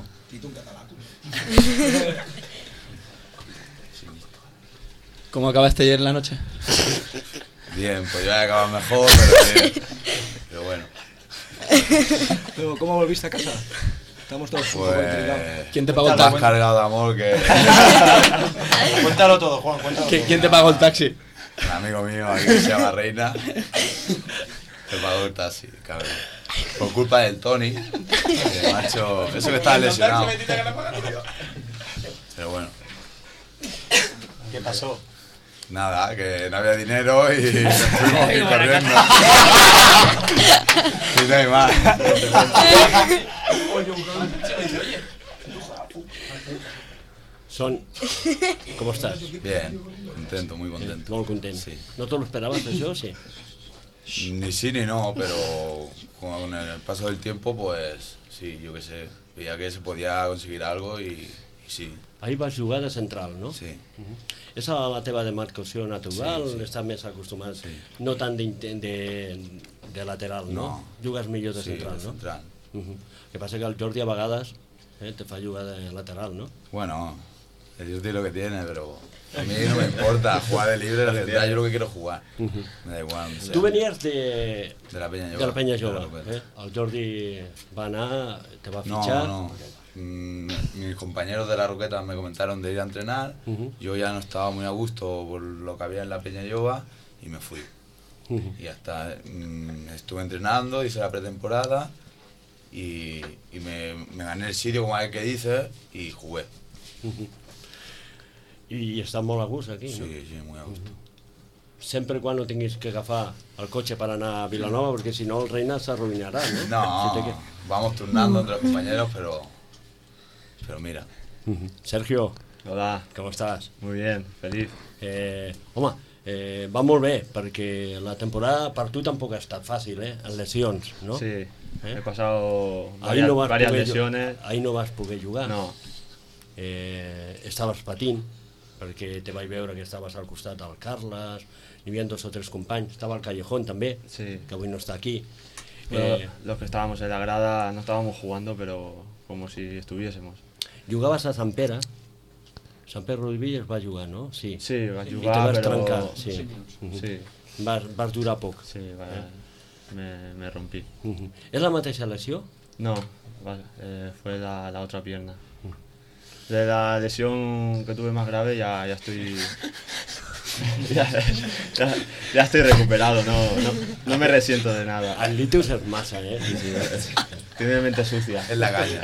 ¿Cómo acabaste ayer la noche? Bien, pues yo he acabado mejor, pero bien. Pero bueno. Pero, ¿cómo volviste a casa? Estamos todos un poco Pues... intrigados. ¿Quién te pagó el Estás taxi? cargado de amor que... Cuéntalo todo, Juan, cuéntalo ¿Qui- todo. ¿Quién te pagó el taxi? Un amigo mío aquí que se llama Reina te pagó el taxi, cabrón. Por culpa del Tony, que macho, eso que estaba lesionado. Pero bueno. ¿Qué pasó? Nada, que no había dinero y nos fuimos aquí corriendo. Y no hay más. Son... ¿Cómo estás? Bien, contento, muy contento. Molt content. Sí. No te lo esperabas això, sí? Ni sí ni no, pero con el paso del tiempo, pues sí, yo qué sé, veía que se podía conseguir algo y, y sí. Ahir vas jugar de central, no? Sí. Uh -huh. És la teva demarcació natural? Sí, sí. Estàs més acostumat, Sí. no tant de, de, de lateral, no? No. Jugues millor de Sí, central, de no? central. Uh -huh. El que passa que el Jordi a vegades eh, te fa jugar de lateral, no? Bueno, el Jordi lo que tiene, pero a mí no me importa jugar de libre, de central, yo lo que quiero es jugar. Uh -huh. Me da igual. O sea, Tu venies de... de la Peña Jove. De la Penya de la Jove. Roqueta. Eh? El Jordi va anar, te va No, fitxar... no. Mm, mis compañeros de la Roqueta me comentaron de ir a entrenar. Uh-huh. Yo ya no estaba muy a gusto por lo que había en la Peña Jove y me fui. Uh-huh. Y hasta mm, estuve entrenando, hice la pretemporada y, y me, me gané el sitio, como aquel que dice, y jugué. Uh-huh. I estàs molt a gust aquí, sí, no? Sí, muy a gusto. Sempre quan no tinguis que agafar el cotxe per anar a Vilanova, perquè si no el Reina s'arruïnarà, no? No, Si te que... vamos turnando entre los compañeros, pero, pero mira. Uh-huh. Sergio. Hola. Com estàs? Muy bien, feliz. Eh, home, eh, va molt bé, perquè la temporada per tu tampoc ha estat fàcil, eh? En lesions, no? Sí, ¿Eh? he pasado Ahí varias, no vas varias poder, lesiones. Ahí no vas poder jugar. No. Eh, estaves patint, perquè te vaig veure que estaves al costat del Carles, hi havia dos o tres companys, estava el Callejón també, sí. Que avui no està aquí. Bueno, Eh, los que estábamos en la grada no estábamos jugando, pero como si estuviésemos. Jugaves a Sant Pere, Sant Pere Rodilles va jugar, no? Sí, Sí, va I te jugar, vas però... trencar, sí. Sí. Uh -huh. Sí. Vas, vas durar poc. Sí, va, Eh? me, me rompí. Uh -huh. És la mateixa lesió? No, vale, eh, fue la, la otra pierna. De la lesión que tuve más grave ya, ya estoy... ya, ya, ya estoy recuperado, no, no, no me resiento de nada. El litus és massa, eh? Sí, sí, tiene mente sucia. Es la calle.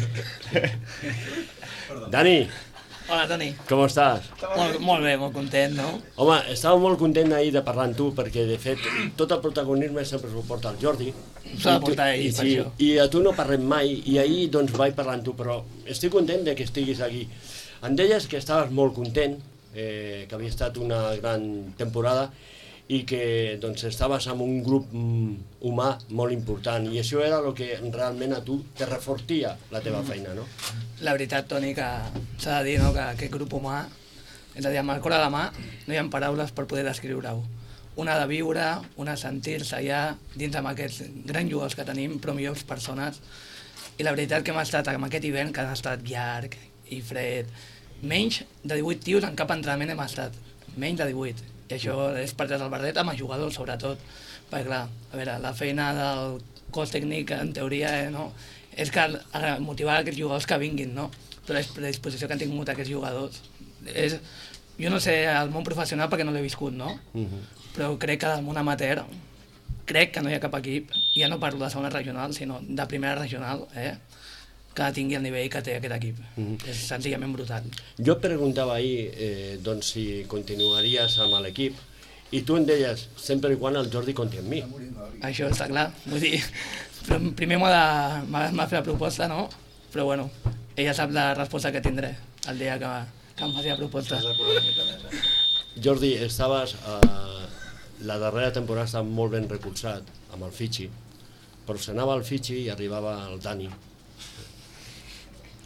Dani, Hola, Toni. com estàs? Molt, molt bé, molt content, no? Home, estava molt content ahir de parlar amb tu, perquè de fet tot el protagonisme sempre s'ho porta el Jordi. S'ha de I tu- portar ell, i, per sí, això. I a tu no parlem mai, i ahir doncs vaig parlar amb tu, però estic content de que estiguis aquí. Em deies que estaves molt content, eh, que havia estat una gran temporada, i que doncs, estaves amb un grup mm, humà molt important, i això era el que realment a tu te refortia la teva feina, no? La veritat, Toni, que s'ha de dir no, que aquest grup humà, és a dir, amb el cor a la mà, no hi ha paraules per poder descriure-ho. Una de viure, una de sentir-se allà, dins amb aquests grans jugadors que tenim, però millors persones. I la veritat que hem estat amb aquest hivern, que ha estat llarg i fred, menys de divuit tios en cap entrenament hem estat, menys de divuit. I això és per des del Verdet amb els jugadors, sobretot. Perquè, clar, a veure, la feina del cos tècnic, en teoria, eh, no? és que a motivar aquests jugadors que vinguin, no? Però la predisposició que han tingut aquests jugadors és... Jo no sé el món professional perquè no l'he viscut, no? Uh -huh. Però crec que del món amateur crec que no hi ha cap equip, ja no parlo de segona regional, sinó de primera regional, eh? que tingui el nivell que té aquest equip. Uh -huh. És senzillament brutal. Jo et preguntava ahir eh, doncs, si continuaries amb l'equip, i tu em deies, sempre i quan el Jordi compti amb mi. Això està clar, vull dir, primer m'ha de, m'ha de fer la proposta, no? Però bueno, ella sap la resposta que tindré el dia que, que em faci la proposta. Jordi, estaves eh, la darrera temporada estava molt ben recolzat amb el Fitxi, però s'anava al Fitxi i arribava el Dani.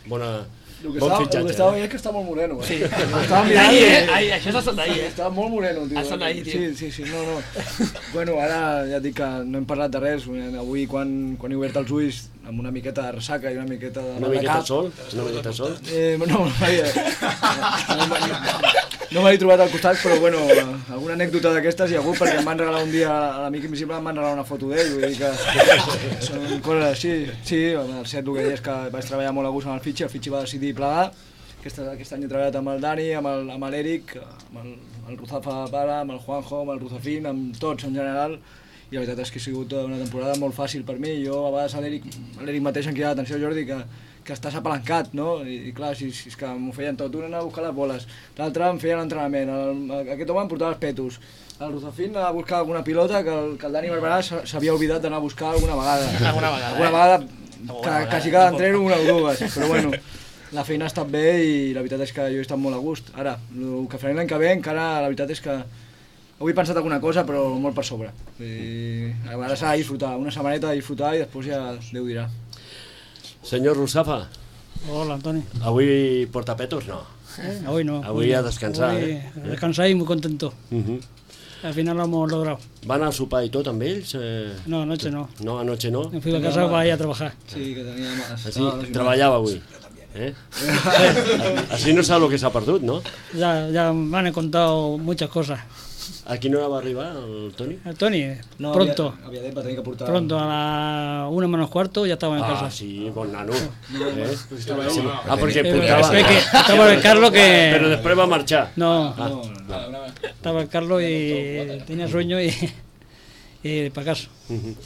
bona, El que bon estava, fitxatge. el que estava eh? veient que està molt moreno. Eh? Sí. Estava mirant Ahir, i- eh? Ahir, això és estat d'ahir, eh? Estava molt moreno, tio. Ha estat d'ahir, tio. Sí, sí, sí, no, no. Bueno, ara ja et dic que no hem parlat de res. Avui, quan, quan he obert els ulls, amb una miqueta de ressaca i una miqueta de Una mal de miqueta cap. sol? Una miqueta sol? Eh, no, no m'havia no, m'havia- no m'havia trobat al costat, però bueno, alguna anècdota d'aquestes hi ha hagut, perquè em van regalar un dia, a l'amic invisible em van regalar una foto d'ell, vull dir que són coses així. Sí, el set el que deia és que vaig treballar molt a gust amb el Fitxi, el Fitxi va decidir plegar. Aquest, aquest any he treballat amb el Dani, amb el- amb l'Eric, amb el, el Ruzafa pare, amb el Juanjo, amb el Ruzafín, amb tots en general, i la veritat és que ha sigut una temporada molt fàcil per mi. Jo a vegades a l'Eric l'Eric mateix em cridava atenció, Jordi, que, que estàs apalancat, no? I, i clar, si, si és que m'ho feien tot, un anava a buscar les boles, l'altre em feia l'entrenament, el- aquest home em portava els petos, el Ruzafín anava a buscar alguna pilota que el, que el Dani Barberà s'ha- s'havia oblidat d'anar a buscar alguna vegada. Alguna vegada, Alguna eh? vegada, Alguna que, vegada, quasi cada tampoc. entreno una o dues, però bueno, la feina ha estat bé i la veritat és que jo he estat molt a gust. Ara, el que farem l'any que ve encara la veritat és que avui he pensat alguna cosa però molt per sobre. I ara s'ha de disfrutar, una setmaneta de disfrutar i després ja Déu dirà. Senyor Ruzafa, Hola, Toni. avui porta petos? No. Eh, Hoy no. Avui a descansar, Hoy eh? a descansar y muy contento. Uh -huh. Al final lo hemos logrado. Van a sopar i tot amb ells? Eh... No, anoche no. No, anoche no. Me fui a casa para ir a trabajar. Sí, que tenia más. Així, treballava avui. Eh? Així no sap el que s'ha perdut, no? Ya, ya me han contado muchas cosas. A quina hora va arribar el Toni? El Toni, No, pronto. Havia, havia va tenir que portar... Pronto, a la una menos cuarto ya estaba en Ah, casa. sí, bon nano. No, Eh? estava Sí. ell. Ah, perquè Eh, portava... es que estaba el Carlos que... Però després va marxar. No, Ah, No, no. estaba el Carlos y tenía sueño y, y para casa. Mhm.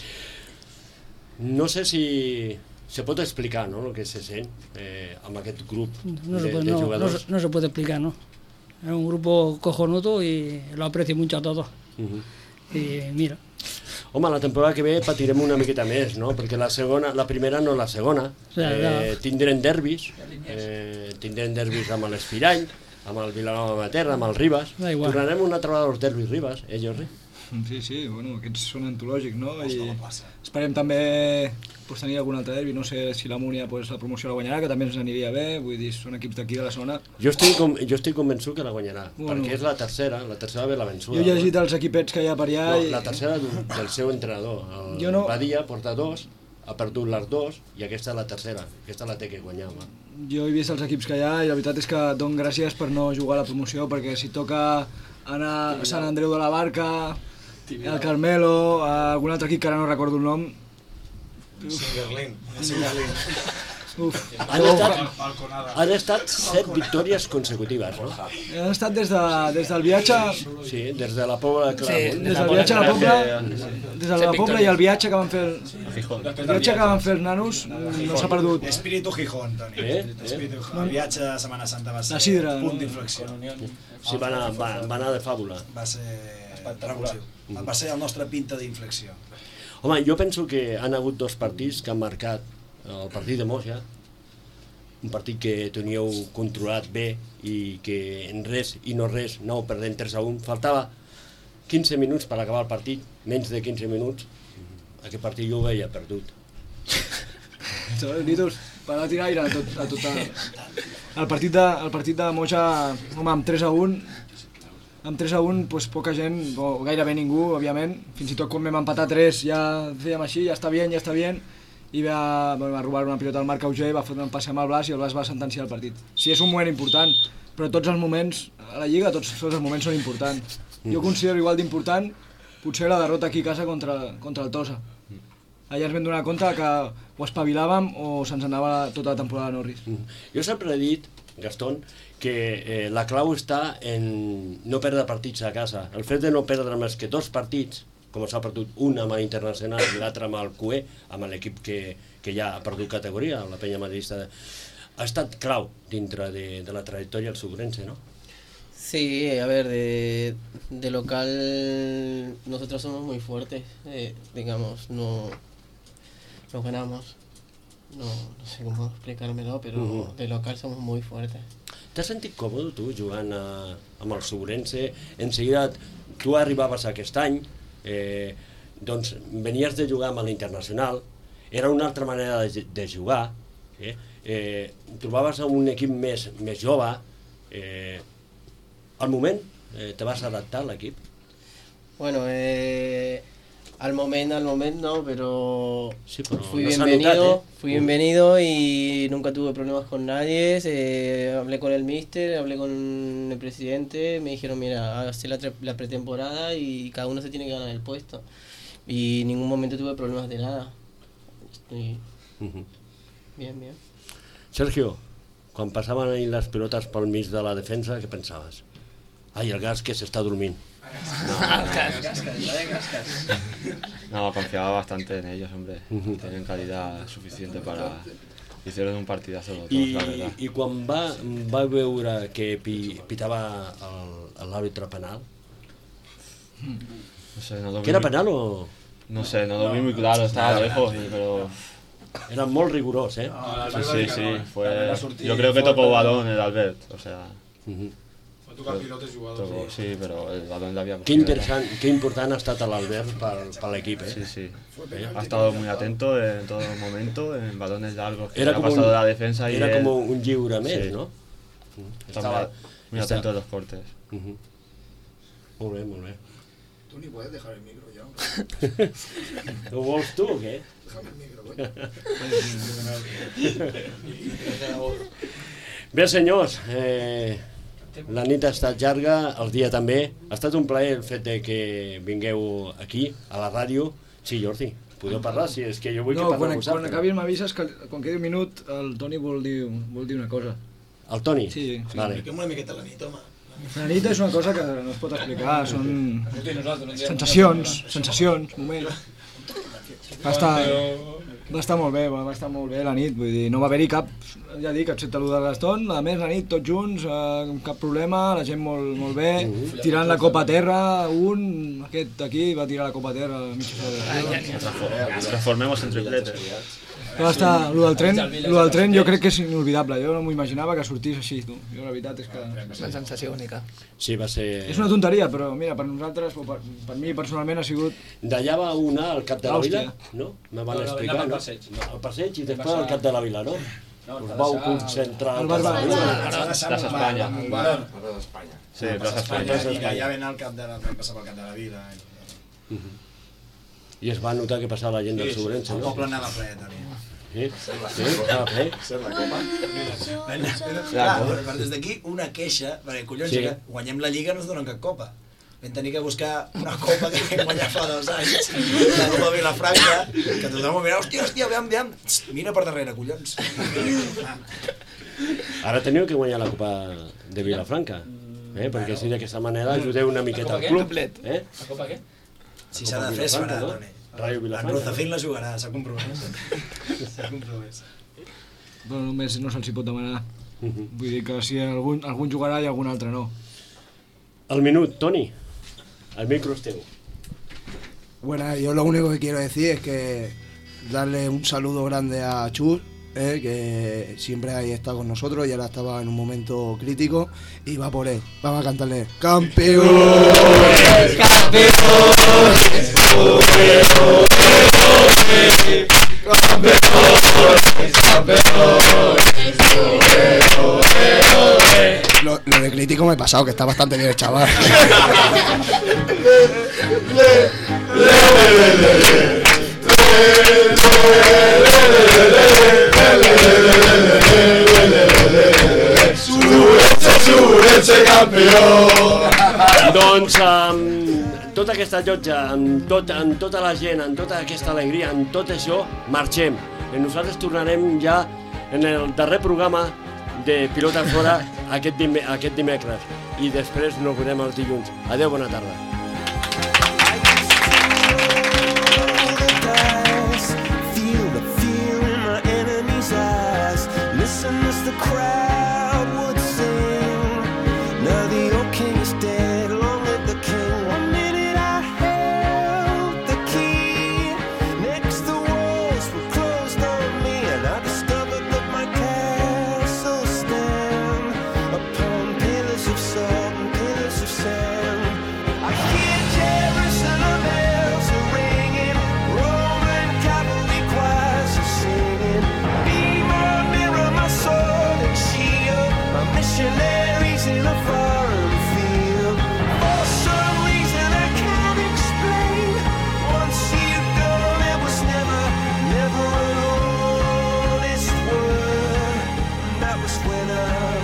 No sé si se pot explicar, no?, el que se sent eh, amb aquest grup No, de, se puede, de no, no, jugadors. se- no se puede explicar, ¿no? Es un grupo cojonudo y lo aprecio mucho a todos. Mhm. Y mira, Home, la temporada que ve patirem una miqueta més, no? Perquè la segona, la primera no la segona. Ja, Eh, ja. tindrem derbis, eh, tindrem derbis amb l'Espirall, amb el Vilanova Materna, amb el Ribas. Da igual. Tornarem una altra vegada als derbis Ribas, eh, Jordi? Sí, sí, bueno, aquests són antològics, no? I esperem també pues, tenir algun altre derbi, no sé si la Múnia pues, la promoció la guanyarà, que també ens aniria bé, vull dir, són equips d'aquí de la zona. Jo estic, com, jo estic convençut que la guanyarà, Bueno. perquè és la tercera, la tercera ve la vençuda. Jo he llegit els equipets que hi ha per allà No, i... la tercera d'un- del seu entrenador. El Jo no- Badia porta dos, ha perdut les dos, i aquesta és la tercera. Aquesta la té que guanyar, home. Jo he vist els equips que hi ha i la veritat és que dono gràcies per no jugar a la promoció, perquè si toca anar a Sant Andreu de la Barca, el Carmelo, a algun altre equip que ara no recordo el nom... Singerlin. Singerlin. Uf. Han estat, han estat set victòries consecutives, no? Han estat des, de, des del viatge... Sí, des de la Pobla de Claramunt. Des del viatge a la Pobla, des de la Pobla i el viatge que van fer... El, el viatge que van fer els nanos no s'ha perdut. Espíritu Gijón, Toni. Eh? Espíritu Gijón. El viatge de Setmana Santa va ser La sidra, punt no? d'inflexió. Sí, va anar, va, va anar de fàbula. Va ser revulsiu. Va ser el nostre pinta d'inflexió. Home, jo penso que han hagut dos partits que han marcat el partit de Moja, un partit que teníeu controlat bé i que en res i no res anàveu perdent tres a un. Faltava quinze minuts per acabar el partit, menys de quinze minuts. Aquest partit jo ho veia perdut. Nitos, per a tirar aire a tot, a tot el, el partit de, el partit de Moja, home, amb tres a un, amb tres a un, pues, poca gent, o gairebé ningú, òbviament, fins i tot quan vam empatar tres ja fèiem així, ja està bé, ja està bé, i va, va robar una pilota al Marc Auger, va fotre un passe amb el Blas i el Blas va sentenciar el partit. Sí, és un moment important, però tots els moments, a la Lliga tots, tots els moments són importants. Jo considero igual d'important potser la derrota aquí a casa contra, contra el Tossa. Allà ens vam donar compte que o espavilàvem o se'ns anava tota la temporada a Norris. Jo sempre he dit, Gastón, que eh, la clau està en no perdre partits a casa. El fet de no perdre més que dos partits, com s'ha perdut un amb l'Internacional i l'altre amb el Q E, amb l'equip que, que ja ha perdut categoria, la penya madridista, ha estat clau dintre de, de la trajectòria del Subrense, no? Sí, a ver, de, de local nosotros somos muy fuertes, eh, digamos, no nos ganamos, no, no sé cómo explicármelo, pero Ujú. de local somos muy fuertes. T'has sentit còmode tu jugant a, amb el Subrense? En seguida tu arribaves aquest any, eh, doncs venies de jugar amb l'Internacional, era una altra manera de, de jugar, Eh? Eh, trobaves un equip més, més jove, eh, al moment eh, te vas adaptar a l'equip? Bueno, eh, al momento, al momento no, pero, sí, pero fui no bienvenido, notat, ¿eh? fui bienvenido y nunca tuve problemas con nadie. Eh, hablé con el míster, hablé con el presidente, me dijeron, mira, hacer la, la pretemporada y cada uno se tiene que ganar el puesto. Y en ningún momento tuve problemas de nada. Estoy Uh-huh. bien, bien. Sergio, quan passaven ahir les pilotes pel mig de la defensa, què pensaves? Ai, el gas que s'està dormint. No, confiaba bastante en ellos, hombre. Tienen calidad suficiente para... Hicieron un partidazo los dos, I, la verdad. i quan va, va veure que pi, pitava l'àrbitre penal, No sé, no lo que vi era muy- penal o...? No sé, no lo vi muy claro, estaba lejos, pero... Era molt rigorós, eh? Sí, sí, sí, fue... Yo creo que tocó balón el Albert, o sea... Fue tocar pilotes jugadors. Tocó, sí, pero el balón le había Que cogido. interessant, que important ha estat l'Albert per, per l'equip, eh? Sí, sí. Ha estado muy atento en todo momento, en balones largos que Era ha como pasado un- de la defensa y era él- como un lliure més, Sí. no? Está Estava- muy- muy està- atento a los cortes. Uh-huh. Molt bé, molt bé. Tú ni puedes dejar el micro ya. Ho vols tu o què? Déjame el micro, coño. Bé, senyors, eh, la nit ha estat llarga, el dia també. Ha estat un plaer el fet de que vingueu aquí, a la ràdio. Sí, Jordi, podeu parlar, si és que jo vull No, que quan, parleu quan vosaltres. acabis m'avises que quan quedi un minut el Toni vol dir, vol dir una cosa. El Toni? Sí. Vale. Expliquem una miqueta la nit, home. La nit és una cosa que no es pot explicar, són sensacions, sensacions, moments. Va estar, va estar molt bé, va va estar molt bé la nit, vull dir, no va haver-hi cap, ja dic, excepte el de Gaston, a més la nit tots junts, eh, cap problema, la gent molt, molt bé, tirant la copa a terra, un, aquest aquí va tirar la copa a terra a mitja celebració. Transformemos en triplete. Va estar, lo del tren, lo del tren jo crec que és inolvidable, jo no m'ho imaginava que sortís així, tu. Jo la veritat és que... És una sensació única. Sí, va ser... És una tonteria, però mira, per nosaltres, o per, per mi personalment ha sigut... D'allà va una al cap de la vila, Hòstia. no? Me van No, no, explicar, anava al no? passeig. No, al passeig i després passar- al cap de la vila, no? Us vau concentrar... Al bar- bar- Plaça Espanya. Al bar, Plaça Espanya. Sí, Plaça Espanya. I d'allà ven al cap de la... passar pel cap de la vila. I es va notar que passava la gent del Sí, sí, Sobrense, el no? poble anava ple, també. Sí? Sí? Ah, ple? Ser la copa. Clar, però des d'aquí una queixa, perquè collons, Sí. sí. que guanyem la Lliga no ens donen cap copa. Vam tenir que buscar una copa que vam guanyar fa dos anys, la Copa Vilafranca, que tothom ho mira, hòstia, hòstia, aviam, aviam, Txt, mira per darrere, collons. Ara teniu que guanyar la Copa de Vilafranca, eh? Perquè si d'aquesta manera ajudeu una miqueta al club. Eh? La copa què? Si s'ha de fer, es farà, no? Toni. Ràdio En Vilafranca. Rozafín la jugarà, s'ha compromès. S'ha compromès. Però només no se'ls hi pot demanar. Vull dir que si algun, algun jugarà i algun altre no. El minut, Toni, el micro és teu. Bueno, yo lo único que quiero decir es que darle un saludo grande a Chus, eh, que siempre ahí está con nosotros y ahora estaba en un momento crítico y va por él. Vamos a cantarle ¡Campeón! ¡Campeones! Lo, lo de crítico me he pasado, que está bastante bien el chaval. Doncs amb tota aquesta llotja, amb, tot, amb tota la gent, amb tota aquesta alegria, amb tot això, marxem. I nosaltres tornarem ja en el darrer programa de Pilota Fora aquest, dime, aquest dimecres. I després nos veurem els dilluns. Adéu, bona tarda. Feel the fear in my enemy's eyes. Listen as the crowd would sing. Now the old king is dead, long live the king. One minute I held the key. Next the walls were closed on me, and I discovered that my castle stand upon pillars of salt and pillars of sand. I escuela.